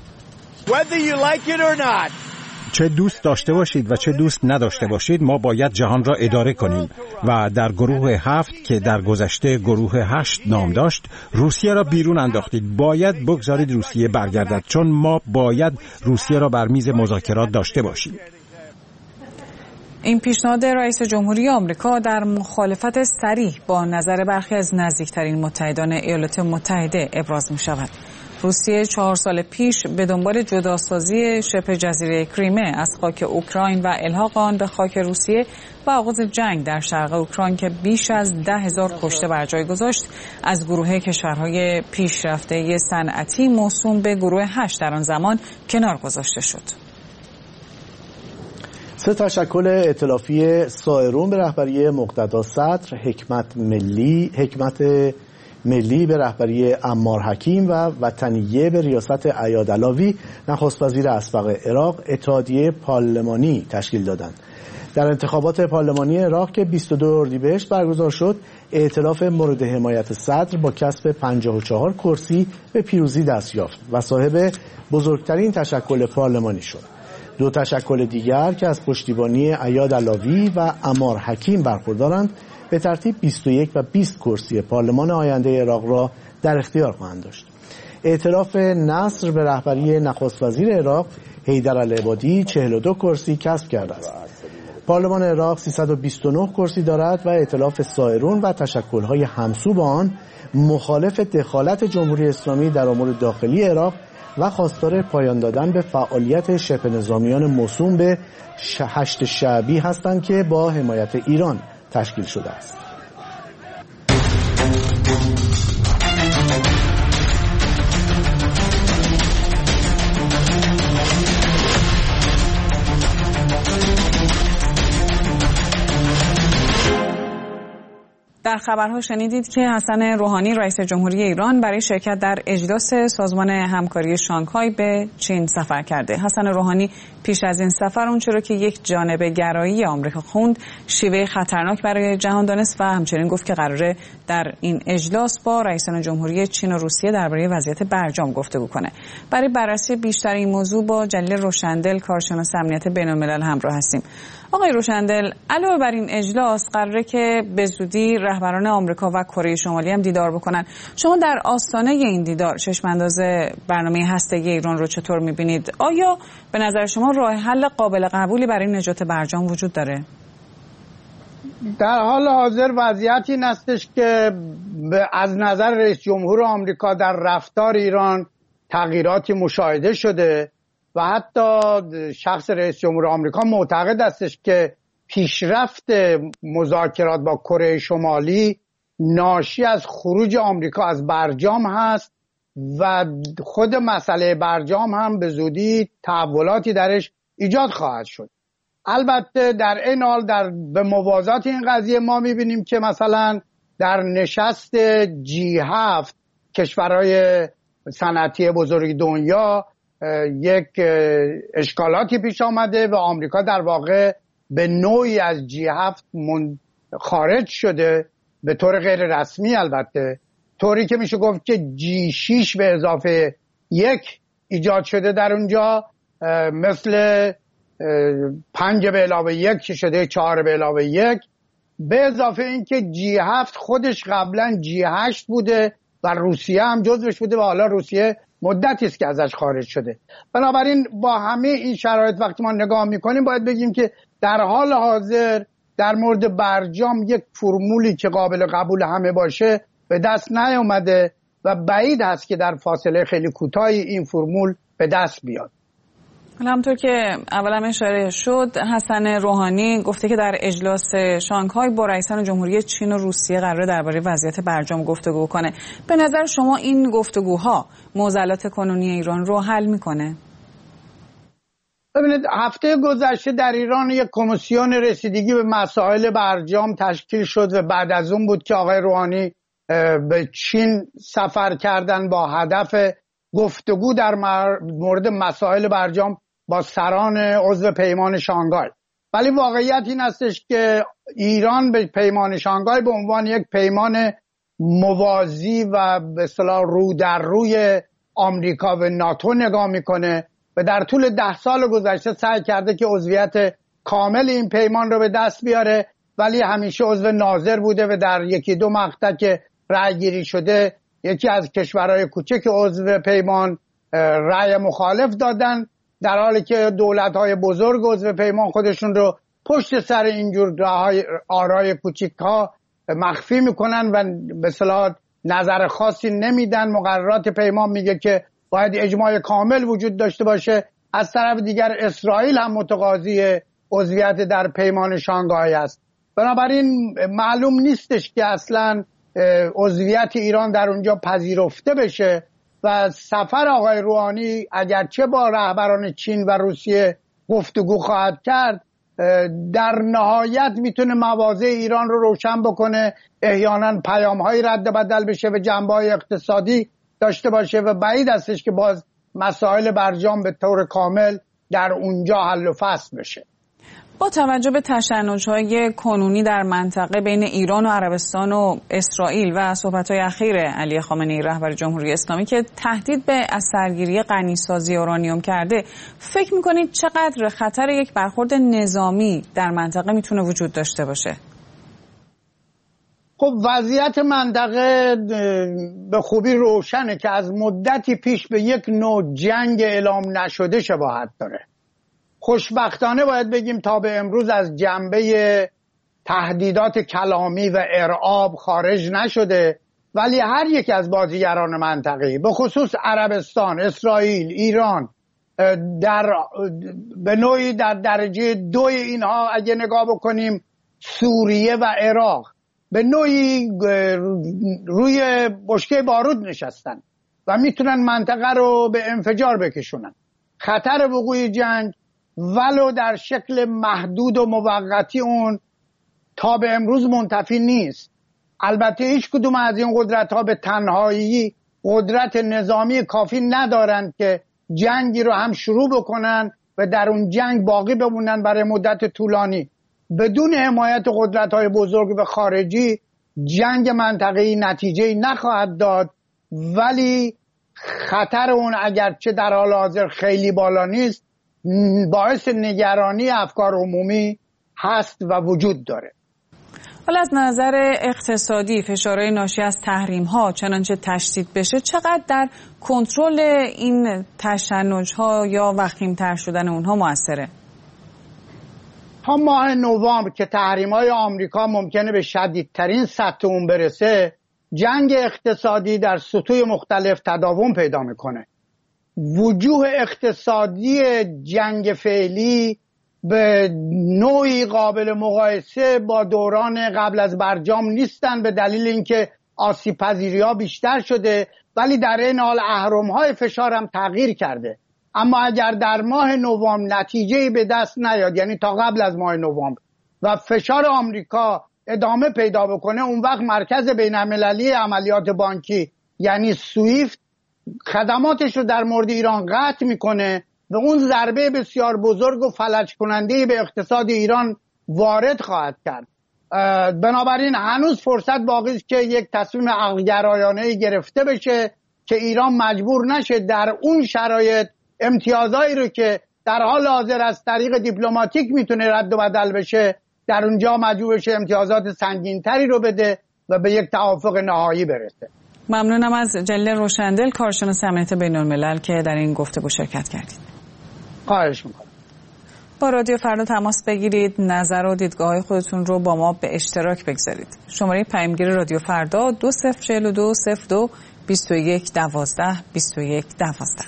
چه دوست داشته باشید و چه دوست نداشته باشید ما باید جهان را اداره کنیم و در گروه هفت که در گذشته گروه هشت نام داشت روسیه را بیرون انداختید. باید بگذارید روسیه برگردد چون ما باید روسیه را بر میز مذاکرات داشته باشیم.
این پیشنهاد رئیس جمهوری آمریکا در مخالفت صریح با نظر برخی از نزدیکترین متحدان ایالات متحده ابراز می شود. روسیه چهار سال پیش به دنبال جداسازی شبه جزیره کریمه از خاک اوکراین و الحاق آن به خاک روسیه و آغاز جنگ در شرق اوکراین که بیش از ده هزار کشته بر جای گذاشت، از گروه کشورهای پیشرفته صنعتی موسوم به گروه هشت در آن زمان کنار گذاشته شد.
سه تشکل ائتلافی سایرون به رهبری مقتدا صدر، حکمت ملی حکمت ملی به رهبری عمار حکیم و وطنیه به ریاست عیاد علاوی نخست وزیر اسبق عراق اتحادیه پارلمانی تشکیل دادند. در انتخابات پارلمانی عراق که بیست و دو اردیبهشت برگزار شد، ائتلاف مورد حمایت صدر با کسب پنجاه و چهار کرسی به پیروزی دست یافت و صاحب بزرگترین تشکل پارلمانی شد. دو تشکل دیگر که از پشتیبانی عیاد علاوی و عمار حکیم برخوردارند، به ترتیب بیست و یک و بیست کرسی پارلمان آینده عراق را در اختیار خواهند داشت. ائتلاف نصر به رهبری نخست وزیر عراق حیدر العبادی چهل و دو کرسی کسب کرده است. پارلمان عراق سیصد و بیست و نه کرسی دارد و ائتلاف سایرون و تشکل‌های همسو با آن مخالف دخالت جمهوری اسلامی در امور داخلی عراق و خواستار پایان دادن به فعالیت شبه نظامیان موسوم به هشت شعبی هستند که با حمایت ایران تشکیل شده است.
در خبرها شنیدید که حسن روحانی رئیس جمهوری ایران برای شرکت در اجلاس سازمان همکاری شانگهای به چین سفر کرده. حسن روحانی پیش از این سفر اونچه را که یک جانبه گرایی آمریکا خوند شیوه خطرناک برای جهان دانست و همچنین گفت که قراره در این اجلاس با رئیسان جمهوری چین و روسیه درباره وضعیت برجام گفتگو کنه. برای بررسی بیشتر این موضوع با جلیل روشندل کارشناس امنیت بین‌الملل همراه هستیم. آقای روشندل، علاوه بر این اجلاس قراره که به زودی رهبران آمریکا و کره شمالی هم دیدار بکنن. شما در آستانه این دیدار چشم‌انداز برنامه هسته‌ای ایران رو چطور می‌بینید؟ آیا به نظر شما راه حل قابل قبولی برای نجات برجام وجود داره؟
در حال حاضر وضعیتی این هستش که از نظر رئیس جمهور آمریکا در رفتار ایران تغییراتی مشاهده شده و حتی شخص رئیس جمهور آمریکا معتقد استش که پیشرفت مذاکرات با کره شمالی ناشی از خروج آمریکا از برجام هست و خود مسئله برجام هم به زودی تحولاتی درش ایجاد خواهد شد. البته در این حال در به موازات این قضیه ما میبینیم که مثلا در نشست جی هفت کشورهای صنعتی بزرگ دنیا یک اشکالاتی پیش آمده و آمریکا در واقع به نوعی از جی هفت خارج شده، به طور غیر رسمی البته، طوری که میشه گفت که جی شش به اضافه یک ایجاد شده در اونجا، مثل پنج به علاوه یک که شده چهار به علاوه یک، به اضافه این که جی هفت خودش قبلا جی هشت بوده و روسیه هم جزوش بوده و حالا روسیه مدتی است که ازش خارج شده. بنابراین با همه این شرایط وقتی ما نگاه میکنیم باید بگیم که در حال حاضر در مورد برجام یک فرمولی که قابل قبول همه باشه به دست نیامده و بعید هست که در فاصله خیلی کوتاهی این فرمول به دست بیاد.
همونطور که اولا اشاره شد، حسن روحانی گفته که در اجلاس شانگهای با رئیسان جمهوری چین و روسیه قراره درباره وضعیت برجام گفتگو کنه. به نظر شما این گفتگوها معضلات کنونی ایران رو حل میکنه؟
ببینید، هفته گذشته در ایران یک کمیسیون رسیدگی به مسائل برجام تشکیل شد و بعد از اون بود که آقای روحانی به چین سفر کردن با هدف گفتگو در مورد مسائل برجام با سران عضو پیمان شانگهای. ولی واقعیت این هستش که ایران به پیمان شانگهای به عنوان یک پیمان موازی و به اصطلاح رو در روی آمریکا و ناتو نگاه میکنه و در طول ده سال گذشته سعی کرده که عضویت کامل این پیمان رو به دست بیاره، ولی همیشه عضو ناظر بوده و در یکی دو مقطع که رأی گیری شده یکی از کشورهای کوچک عضو پیمان رأی مخالف دادن، در حالی که دولت‌های بزرگ عضو پیمان خودشون رو پشت سر اینجور آرای کوچیک ها مخفی میکنن و به اصطلاح نظر خاصی نمیدن. مقررات پیمان میگه که باید اجماع کامل وجود داشته باشه. از طرف دیگر اسرائیل هم متقاضی عضویت در پیمان شانگهای است. بنابراین معلوم نیستش که اصلا عضویت ایران در اونجا پذیرفته بشه و سفر آقای روحانی اگرچه با رهبران چین و روسیه گفتگو خواهد کرد، در نهایت میتونه مواضع ایران رو روشن بکنه، احیانا پیام‌های رد و بدل بشه و جنبه‌های اقتصادی داشته باشه و بعید استش که باز مسائل برجام به طور کامل در اونجا حل و فصل بشه.
با توجه به تشنج‌های کنونی در منطقه بین ایران و عربستان و اسرائیل و صحبت‌های اخیر علی خامنه‌ای رهبر جمهوری اسلامی که تهدید به از سرگیری غنیسازی اورانیوم کرده، فکر می‌کنید چقدر خطر یک برخورد نظامی در منطقه میتونه وجود داشته باشه؟
خب وضعیت منطقه به خوبی روشنه که از مدتی پیش به یک نوع جنگ اعلام نشده شباهت داره. خوشبختانه باید بگیم تا به امروز از جنبه تهدیدات کلامی و ارعاب خارج نشده، ولی هر یک از بازیگران منطقه‌ای به خصوص عربستان، اسرائیل، ایران در به نوعی در درجه دوی اینها اگه نگاه بکنیم سوریه و عراق به نوعی روی بشکه بارود نشستن و میتونن منطقه رو به انفجار بکشونن. خطر وقوع جنگ ولو در شکل محدود و موقتی اون تا به امروز منتفی نیست. البته هیچ کدوم از این قدرت ها به تنهایی قدرت نظامی کافی ندارند که جنگی رو هم شروع بکنن و در اون جنگ باقی بمونن برای مدت طولانی. بدون حمایت قدرت های بزرگ و خارجی جنگ منطقه‌ای نتیجه‌ای نخواهد داد، ولی خطر اون اگرچه در حال حاضر خیلی بالا نیست، باعث نگرانی افکار عمومی هست و وجود داره.
حالا از نظر اقتصادی فشارهای ناشی از تحریم‌ها چنانچه تشدید بشه، چقدر در کنترل این تشنج‌ها یا وخیم‌تر شدن اونها موثره؟
تا ماه نوامبر که تحریم‌های آمریکا ممکنه به شدیدترین سطح اون برسه، جنگ اقتصادی در سطوح مختلف تداوم پیدا میکنه. وجوه اقتصادی جنگ فعلی به نوعی قابل مقایسه با دوران قبل از برجام نیستن به دلیل اینکه آسیب پذیری ها بیشتر شده، ولی در این حال اهرم‌های فشار هم تغییر کرده. اما اگر در ماه نوامبر نتیجه‌ای به دست نیاد، یعنی تا قبل از ماه نوامبر، و فشار آمریکا ادامه پیدا بکنه، اون وقت مرکز بین‌المللی عملیات بانکی یعنی سویفت خدماتش رو در مورد ایران قطع میکنه و اون ضربه بسیار بزرگ و فلج کننده به اقتصاد ایران وارد خواهد کرد. بنابراین هنوز فرصت باقی است که یک تصمیم عقل‌گرایانه گرفته بشه که ایران مجبور نشه در اون شرایط امتیازایی رو که در حال حاضر از طریق دیپلماتیک میتونه رد و بدل بشه، در اونجا مجبور بشه امتیازات سنگین‌تری رو بده و به یک توافق نهایی برسه.
ممنونم از جلیل روشندل، کارشناس امنیت بین‌الملل که در این گفتگو شرکت کردید.
خواهش میکنم.
با رادیو فردا تماس بگیرید، نظر و دیدگاه‌های خودتون رو با ما به اشتراک بگذارید. شماره پیامگیر رادیو فردا دو صفر چهل و دو صفر دو بیست و یک دوازده بیست و یک دوازده.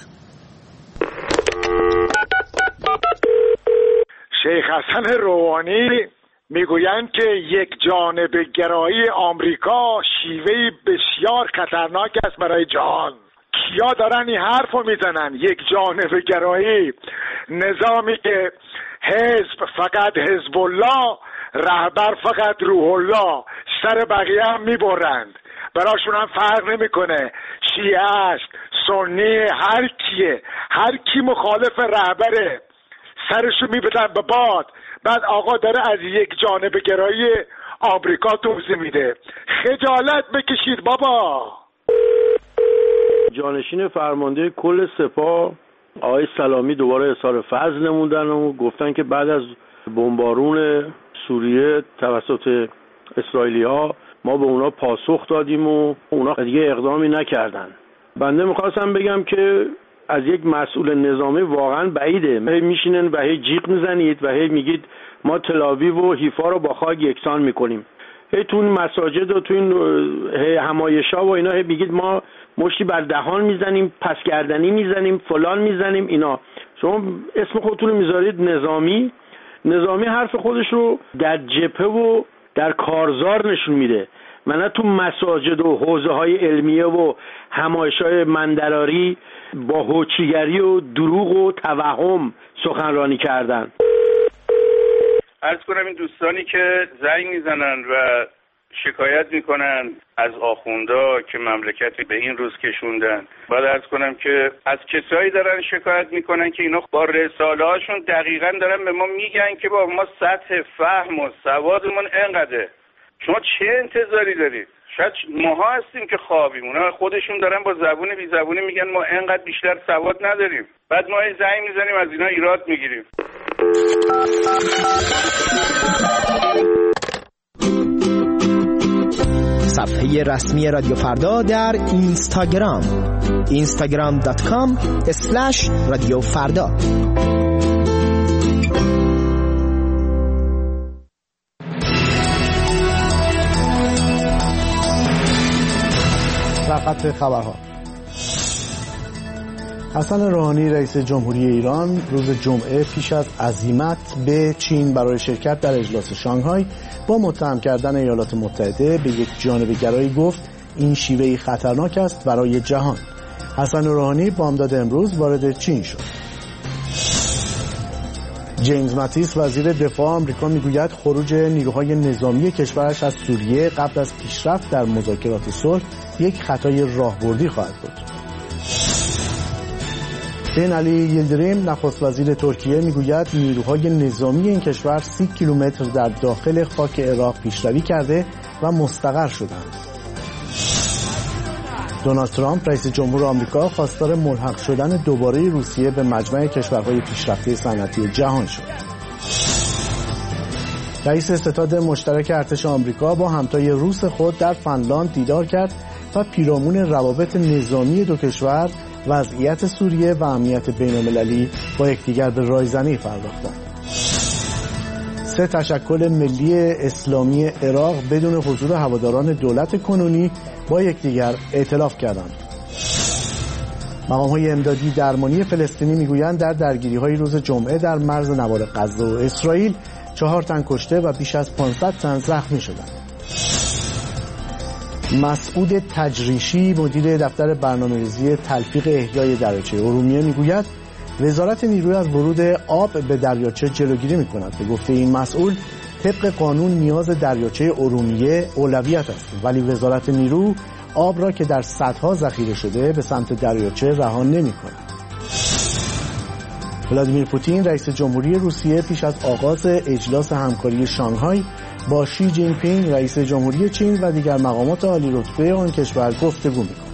شیخ حسن روحانی میگویند که یک جانب گرایی آمریکا شیوهی بسیار خطرناک است برای جهان. کیا دارن این حرف رو میزنن؟ یک جانب گرایی، نظامی که حزب فقط حزب الله، رهبر فقط روح الله، سر بقیه هم میبرند، براشون هم فرق نمیکنه شیعه است سنی، هر کیه، هر کی مخالف رهبره سرشو میبدن به باد. بعد آقا داره از یک جانب گرایی آمریکا توضیح میده. خجالت بکشید بابا.
جانشین فرمانده کل سپاه آقای سلامی دوباره اظهار فضل نمودن و گفتن که بعد از بمبارون سوریه توسط اسرائیلی‌ها ما به اونا پاسخ دادیم و اونا دیگه اقدامی نکردن. بنده میخواستم بگم که از یک مسئول نظامی واقعا بعیده. هی میشینن و هی جیغ میزنید و هی میگید ما تل آویو و حیفا رو با خاک یکسان میکنیم. هی تو این مساجد و تو این همایش‌ها و اینا هی بگید ما مشتی بر دهان میزنیم، پس گردنی میزنیم، فلان میزنیم. اینا شما اسم خودتون رو میذارید نظامی. نظامی حرف خودش رو در جبهه و در کارزار نشون میده، من تو مساجد و حوزه‌های علمیه و همایش‌های مندراری با هوچیگری و دروغ و توهم سخنرانی کردن.
عرض کنم این دوستانی که زنگ میزنن و شکایت میکنن از آخوندا که مملکت به این روز کشوندن، باید عرض کنم که از کسایی دارن شکایت میکنن که اینا با رساله هاشون دقیقاً دارن به ما میگن که با ما سطح فهم و سوادمون انقدره، شما چه انتظاری دارید؟ شاید ماها هستیم که خوابیم، اونا خودشون دارن با زبون بی زبونی میگن ما انقدر بیشتر سواد نداریم، بعد ما زنگ میزنیم از اینا ایراد میگیریم.
صفحه رسمی رادیو فردا در اینستاگرام اینستاگرام دات کام اسلش رادیو فردا.
فقط خبرها. حسن روحانی رئیس جمهوری ایران روز جمعه پیش از عزیمت به چین برای شرکت در اجلاس شانگهای با متهم کردن ایالات متحده به یک جانبه‌گرایی گفت این شیوهی خطرناک است برای جهان. حسن روحانی بامداد امروز وارد چین شد. جیمز ماتیس وزیر دفاع آمریکا میگوید خروج نیروهای نظامی کشورش از سوریه قبل از پیشرفت در مذاکرات صلح یک خطای راهبردی خواهد بود. بن علی یلدریم نخست وزیر ترکیه میگوید نیروهای نظامی این کشور سی کیلومتر در داخل خاک عراق پیشروی کرده و مستقر شدند. دونالد ترامپ رئیس جمهور آمریکا خواستار ملحق شدن دوباره روسیه به مجمع کشورهای پیشرفته صنعتی جهان شد. رئیس ستاد مشترک ارتش آمریکا با همتای روس خود در فنلاند دیدار کرد و پیرامون روابط نظامی دو کشور، وضعیت سوریه و امنیت بین‌المللی با یکدیگر به رایزنی پرداختند. سه تشکل ملی اسلامی عراق بدون حضور هواداران دولت کنونی با یکدیگر ائتلاف کردند. مقام‌های امدادی درمانی فلسطینی میگویند در درگیری‌های روز جمعه در مرز نوار غزه و اسرائیل چهار تن کشته و بیش از پانصد تن زخمی شدند. مسعود تجریشی مدیر دفتر برنامه‌ریزی تلفیق احیای دریاچه ارومیه میگوید وزارت نیروی از ورود آب به دریاچه جلوگیری می‌کند. به گفته این مسئول طبق قانون نیاز دریاچه ارومیه اولویت است، ولی وزارت نیرو آب را که در سدها ذخیره شده به سمت دریاچه رها نمی‌کند. ولادیمیر پوتین رئیس جمهوری روسیه پیش از آغاز اجلاس همکاری شانگهای با شی جین پینگ رئیس جمهوری چین و دیگر مقامات عالی رتبه آن کشور گفتگو می‌کند.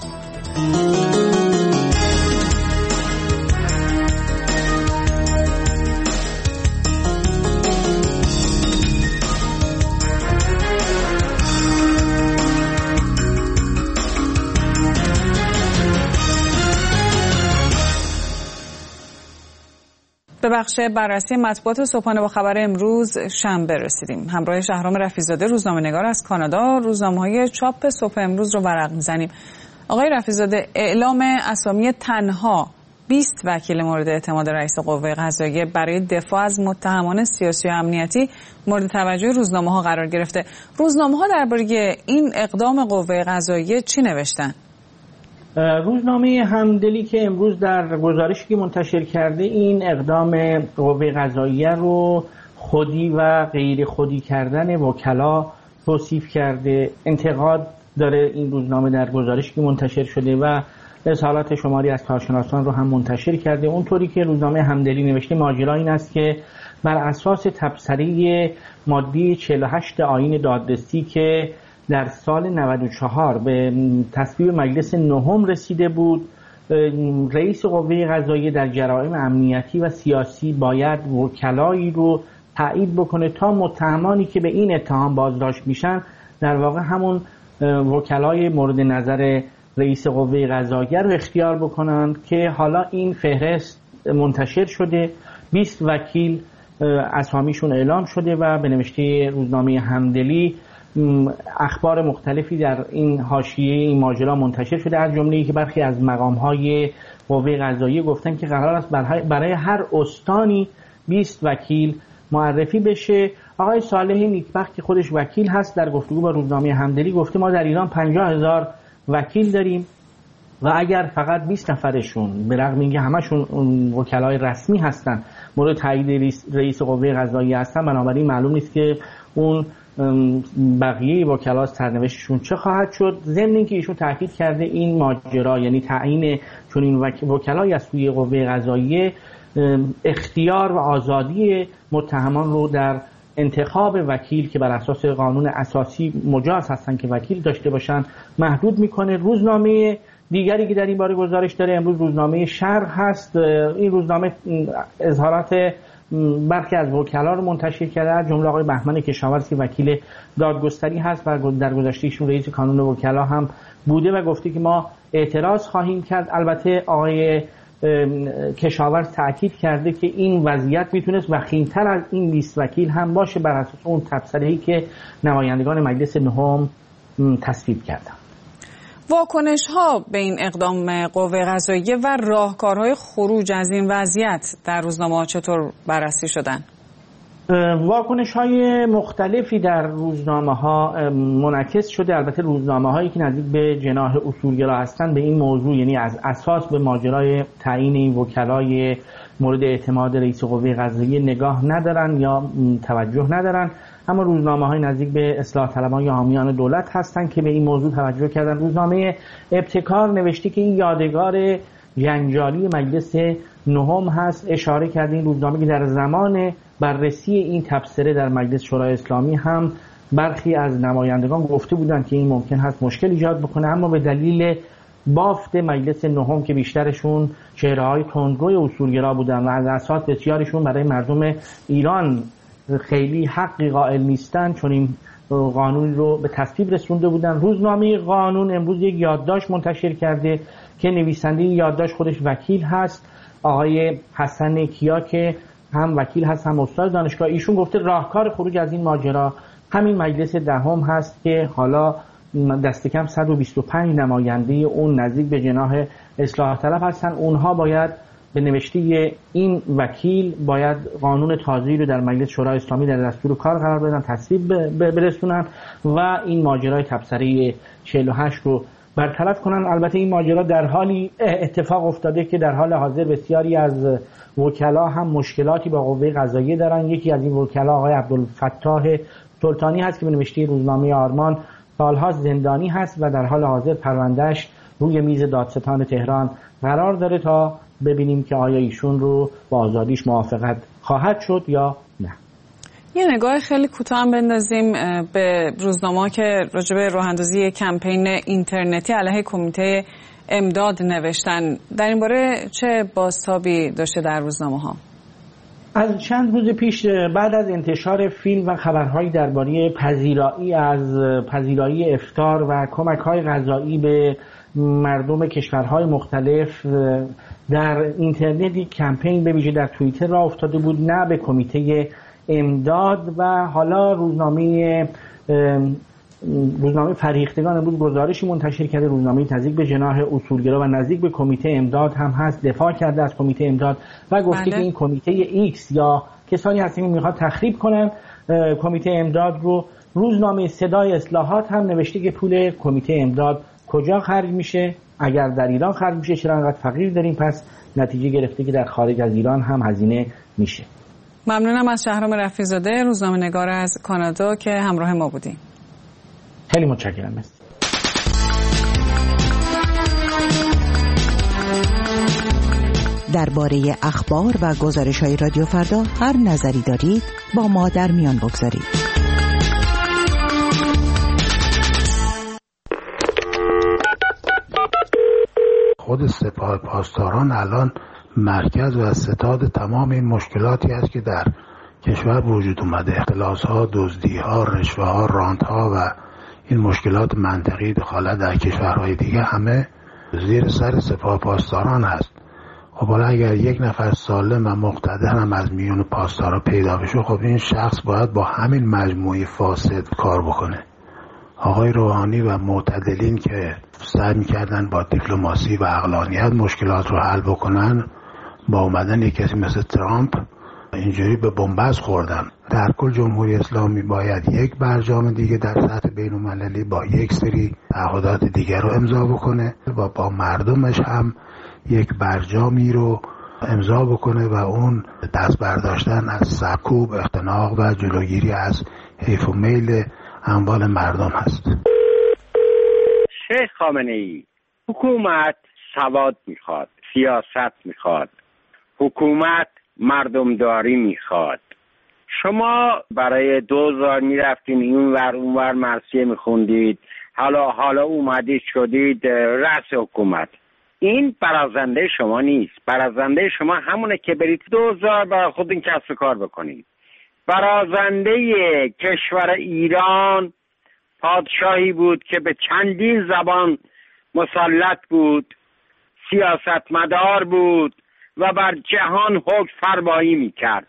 به بخش بررسی مطبوعات صبحانه با خبر امروز شنبه رسیدیم. همراه شهرام رفیع‌زاده روزنامه‌نگار از کانادا روزنامه‌های چاپ صبح امروز رو ورق می‌زنیم. آقای رفیع‌زاده، اعلام اسامی تنها بیست وکیل مورد اعتماد رئیس قوه قضاییه برای دفاع از متهمان سیاسی و امنیتی مورد توجه روزنامه‌ها قرار گرفته. روزنامه‌ها درباره این اقدام قوه قضاییه چی نوشتن؟
روزنامه همدلی که امروز در گزارشی که منتشر کرده این اقدام قوه قضاییه رو خودی و غیر خودی کردن وکلا توصیف کرده. انتقاد داره این روزنامه در گزارشی که منتشر شده و اظهارات شماری از کارشناسان رو هم منتشر کرده. اونطوری که روزنامه همدلی نوشته ماجرا این است که بر اساس تبصره ماده چهل و هشت آیین دادرسی که در سال نود و چهار به تصویب مجلس نهم رسیده بود، رئیس قوه قضاییه در جرائم امنیتی و سیاسی باید وکلایی رو تایید بکنه تا متهمانی که به این اتهام بازداشت میشن در واقع همون وکلای مورد نظر رئیس قوه قضاییه رو اختیار بکنن که حالا این فهرست منتشر شده. بیست وکیل اسامیشون اعلام شده و به نوشته روزنامه همدلی اخبار مختلفی در این حاشیه این ماجرا منتشر شده، از جمله که برخی از مقام‌های قوه قضاییه گفتن که قرار است برای هر استانی بیست وکیل معرفی بشه. آقای صالح نیکبخت که خودش وکیل هست در گفتگو با روزنامه همدلی گفته ما در ایران پنجاه هزار وکیل داریم و اگر فقط بیست نفرشون به رغم اینکه همشون وکلای رسمی هستن مورد تایید رئیس قوه قضاییه هستن، بنابراین معلوم نیست که اون بقیه وکلا سرنوشتشون چه خواهد شد. ضمن اینکه ایشون تاکید کرده این ماجرا یعنی تعیین چنین وکلای از سوی قوه قضاییه اختیار و آزادی متهمان رو در انتخاب وکیل که بر اساس قانون اساسی مجاز هستن که وکیل داشته باشن محدود میکنه. روزنامه دیگری که در این باره گزارش داره امروز روزنامه شرق هست. این روزنامه اظهارات برخی از وکلا رو منتشر کرده، جمله آقای بهمن کشاورز که وکیل دادگستری هست و در گذشته ایشون رئیس کانون وکلا هم بوده و گفته که ما اعتراض خواهیم کرد. البته آقای کشاورز تأکید کرده که این وضعیت میتونست وخیم‌تر از این بیست وکیل هم باشه بر اساس اون تبصره‌ای که نمایندگان مجلس نهم تصویب کردن.
واکنش ها به این اقدام قوه قضاییه و راهکارهای خروج از این وضعیت در روزنامه ها چطور بررسی شدن؟
واکنش های مختلفی در روزنامه ها منعکس شده. البته روزنامه هایی که نزدیک به جناح اصولگرا هستند به این موضوع یعنی از اساس به ماجرای تعیین این وکلای مورد اعتماد رئیس قوه قضاییه نگاه ندارن یا توجه ندارن، اما روزنامه های نزدیک به اصلاح طلبان یا حامیان دولت هستند که به این موضوع توجه کردن. روزنامه ابتکار نوشته که این یادگار جنجالی مجلس نهم هست، اشاره کرده این روزنامه که در زمان بررسی این تبصره در مجلس شورای اسلامی هم برخی از نمایندگان گفته بودند که این ممکن هست مشکل ایجاد بکنه، اما به دلیل بافت مجلس نهم که بیشترشون چهره‌های تندروی اصولگرا بودن و از اساس بسیارشون برای مردم ایران خیلی حقی قائل نیستن چون این قانون رو به تصویب رسونده بودن. روزنامه قانون امروز یک یادداشت منتشر کرده که نویسنده این یادداشت خودش وکیل هست، آقای حسن کیا که هم وکیل هست هم استاد دانشگاه. ایشون گفته راهکار خروج از این ماجرا همین مجلس دهم هست که حالا دست کم صد و بیست و پنج نماینده اون نزدیک به جناح اصلاح طلب هستن. اونها باید به نوشته این وکیل باید قانون تازه‌ای رو در مجلس شورای اسلامی در دستور کار قرار بدن، تصویب برسونن و این ماجرای تبصره چهل و هشت رو برطرف کنن. البته این ماجرا در حالی اتفاق افتاده که در حال حاضر بسیاری از وکلا هم مشکلاتی با قوه قضاییه دارن. یکی از این وکلا آقای عبدالفتاح سلطانی هست که به نوشته روزنامه آرمان سالها زندانی هست و در حال حاضر پروندهش روی میز دادستان تهران قرار داره تا ببینیم که آیا ایشون رو با آزادیش موافقت خواهد شد یا نه.
یه نگاه خیلی کوتاه هم بندازیم به روزنامه که راجع به راه اندازی کمپین اینترنتی علیه کمیته امداد نوشتن. در این باره چه بازتابی داشته در روزنامه ها؟
از چند روز پیش بعد از انتشار فیلم و خبرهایی درباره پذیرایی از پذیرایی افطار و کمک‌های غذایی به مردم کشورهای مختلف در اینترنتی کمپین به ویژه در توییتر راه افتاده بود، نه به کمیته امداد. و حالا روزنامه روزنامه فریختگان امروز گزارشی منتشر کرده، روزنامه نزدیک به جناح اصولگرا و نزدیک به کمیته امداد هم هست، دفاع کرده از کمیته امداد و گفته بله. که این کمیته ایکس یا کسانی هستن که میخواد تخریب کنن کمیته امداد رو. روزنامه صدای اصلاحات هم نوشته که پول کمیته امداد کجا خرج میشه، اگر در ایران خرج میشه چرا انقدر فقیر داریم، پس نتیجه گرفته که در خارج از ایران هم هزینه میشه.
ممنونم از شهرام رفیع‌زاده روزنامه نگار از کانادا که همراه ما بودیم.
خیلی متشکرم.
درباره اخبار و گزارش‌های رادیو فردا هر نظری دارید با ما در میان بگذارید.
خود سپاه پاسداران الان مرکز و ستاد تمام این مشکلاتی است که در کشور وجود اومده، اختلاس‌ها، دزدی‌ها، رشوه‌ها، راندها و این مشکلات منطقی دخالت در کشورهای دیگه همه زیر سر سپاه پاسداران هست. خب حالا اگر یک نفر سالم و مقتدر هم از میون پاسدارا پیدا بشه، خب این شخص باید با همین مجموعه فاسد کار بکنه. آقای روحانی و معتدلین که سعی می‌کردن با دیپلماسی و عقلانیت مشکلات رو حل بکنن، با اومدن یک کسی مثل ترامپ اینجوری به بنبست خوردن. در کل جمهوری اسلامی باید یک برجام دیگه در سطح بین‌المللی با یک سری تعهدات دیگر رو امضا بکنه و با مردمش هم یک برجامی رو امضا بکنه و اون دست برداشتن از سرکوب، اختناق و جلوگیری از حیف و میل اموال مردم هست.
شیخ خامنه‌ای، حکومت سواد میخواد، سیاست میخواد، حکومت مردمداری میخواد. شما برای دوزار میرفتین این ور اون ور مرثیه میخوندید، حالا حالا اومدید شدید رأس حکومت. این برازنده شما نیست. برازنده شما همونه که برید دوزار برای خودتون کسب کار بکنید. برازنده کشور ایران پادشاهی بود که به چندین زبان مسلط بود، سیاستمدار بود و بر جهان حکم فرمایی میکرد.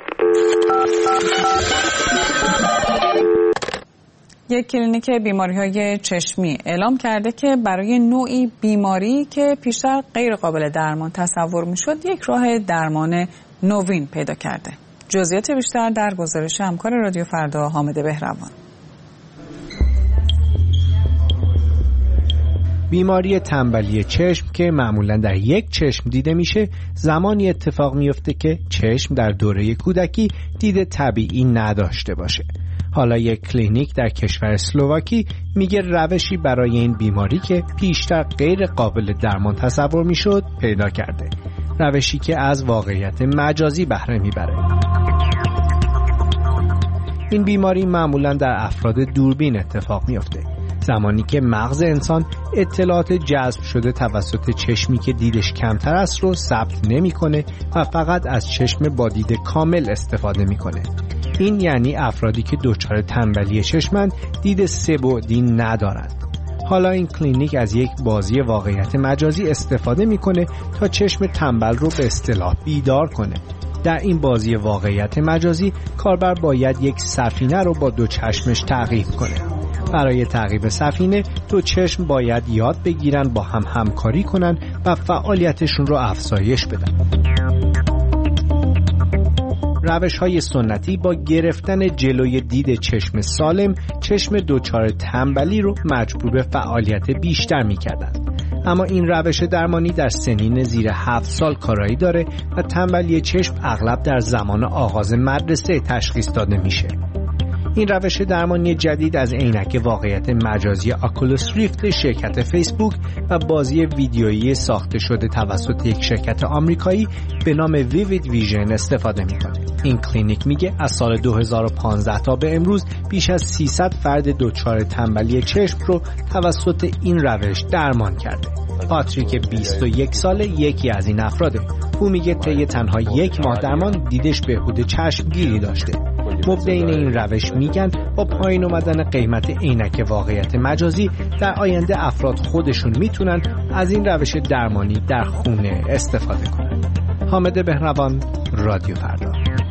یک کلینیک بیماری‌های چشمی اعلام کرده که برای نوعی بیماری که پیشتر غیر قابل درمان تصور میشد یک راه درمان نوین پیدا کرده. جزئیات بیشتر در گزارش همکار رادیو فردا حامد بهروان.
بیماری تنبلی چشم که معمولا در یک چشم دیده میشه، زمانی اتفاق میفته که چشم در دوره کودکی دید طبیعی نداشته باشه. حالا یک کلینیک در کشور اسلواکی میگه روشی برای این بیماری که پیشتر غیر قابل درمان تصور میشد پیدا کرده. روشی که از واقعیت مجازی بهره میبره. این بیماری معمولا در افراد دوربین اتفاق میفته. زمانی که مغز انسان اطلاعات جذب شده توسط چشمی که دیدش کمتر است رو ثبت نمی‌کنه و فقط از چشم با دید کامل استفاده می‌کنه. این یعنی افرادی که دچار تنبلی چشمند دید سه‌بعدی ندارند. حالا این کلینیک از یک بازی واقعیت مجازی استفاده می‌کنه تا چشم تنبل رو به اصطلاح بیدار کنه. در این بازی واقعیت مجازی کاربر باید یک سفینه رو با دو چشمش تعقیب کنه. برای تعقیب سفینه دو چشم باید یاد بگیرن با هم همکاری کنن و فعالیتشون رو افزایش بدن. روش‌های سنتی با گرفتن جلوی دید چشم سالم، چشم دچار تنبلی رو مجبور به فعالیت بیشتر می‌کردن. اما این روش درمانی در سنین زیر هفت سال کارایی داره و تنبلی چشم اغلب در زمان آغاز مدرسه تشخیص داده میشه. این روش درمانی جدید از عینک واقعیت مجازی آکولوس ریفت شرکت فیسبوک و بازی ویدیویی ساخته شده توسط یک شرکت آمریکایی به نام ویوید ویژن استفاده میکنه. این کلینیک میگه از سال دو هزار و پانزده تا به امروز بیش از سیصد فرد دچار تنبلی چشم رو توسط این روش درمان کرده. پاتریک بیست و یک ساله یکی از این افراده. او میگه طی تنها یک ماه درمان دیدش بهبود چشمگیری داشته. مبدعین این روش میگن با پایین اومدن قیمت عینک واقعیت مجازی در آینده افراد خودشون میتونن از این روش درمانی در خونه استفاده کنن. حامد بهروان، رادیو فردا.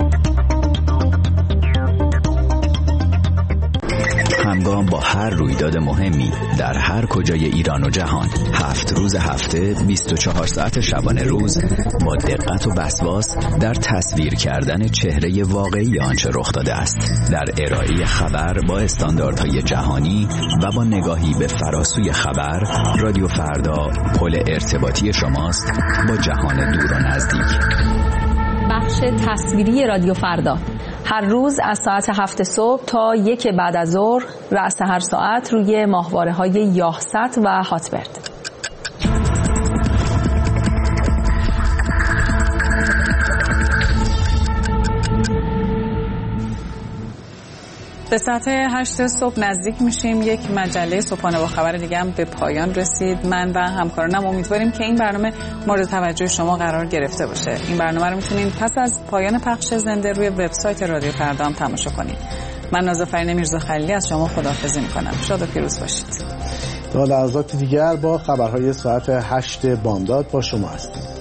همگام با هر رویداد مهمی در هر کجای ایران و جهان، هفت روز هفته، بیست و چهار ساعت شبانه روز، با دقت و وسواس در تصویر کردن چهره واقعی آنچه رخ داده است، در ارائه خبر با استانداردهای جهانی و با نگاهی به فراسوی خبر. رادیو فردا پل ارتباطی شماست با جهان دور و نزدیک.
بخش تصویری رادیو فردا هر روز از ساعت هفت صبح تا یک بعد از ظهر، رأس هر ساعت روی ماهواره‌های یاهست و هاتبرد.
به ساعت هشت صبح نزدیک میشیم. یک مجله صبحانه با خبر دیگه هم به پایان رسید. من و همکارانم امیدواریم که این برنامه مورد توجه شما قرار گرفته باشه. این برنامه رو میتونید پس از پایان پخش زنده روی وبسایت رادیو فردا هم تماشا کنید. من نازافرین میرزا خلیلی از شما خداحافظی میکنم. شاد و پیروز باشید.
تا لحظات دیگر با خبرهای ساعت هشت بامداد با شما هستیم.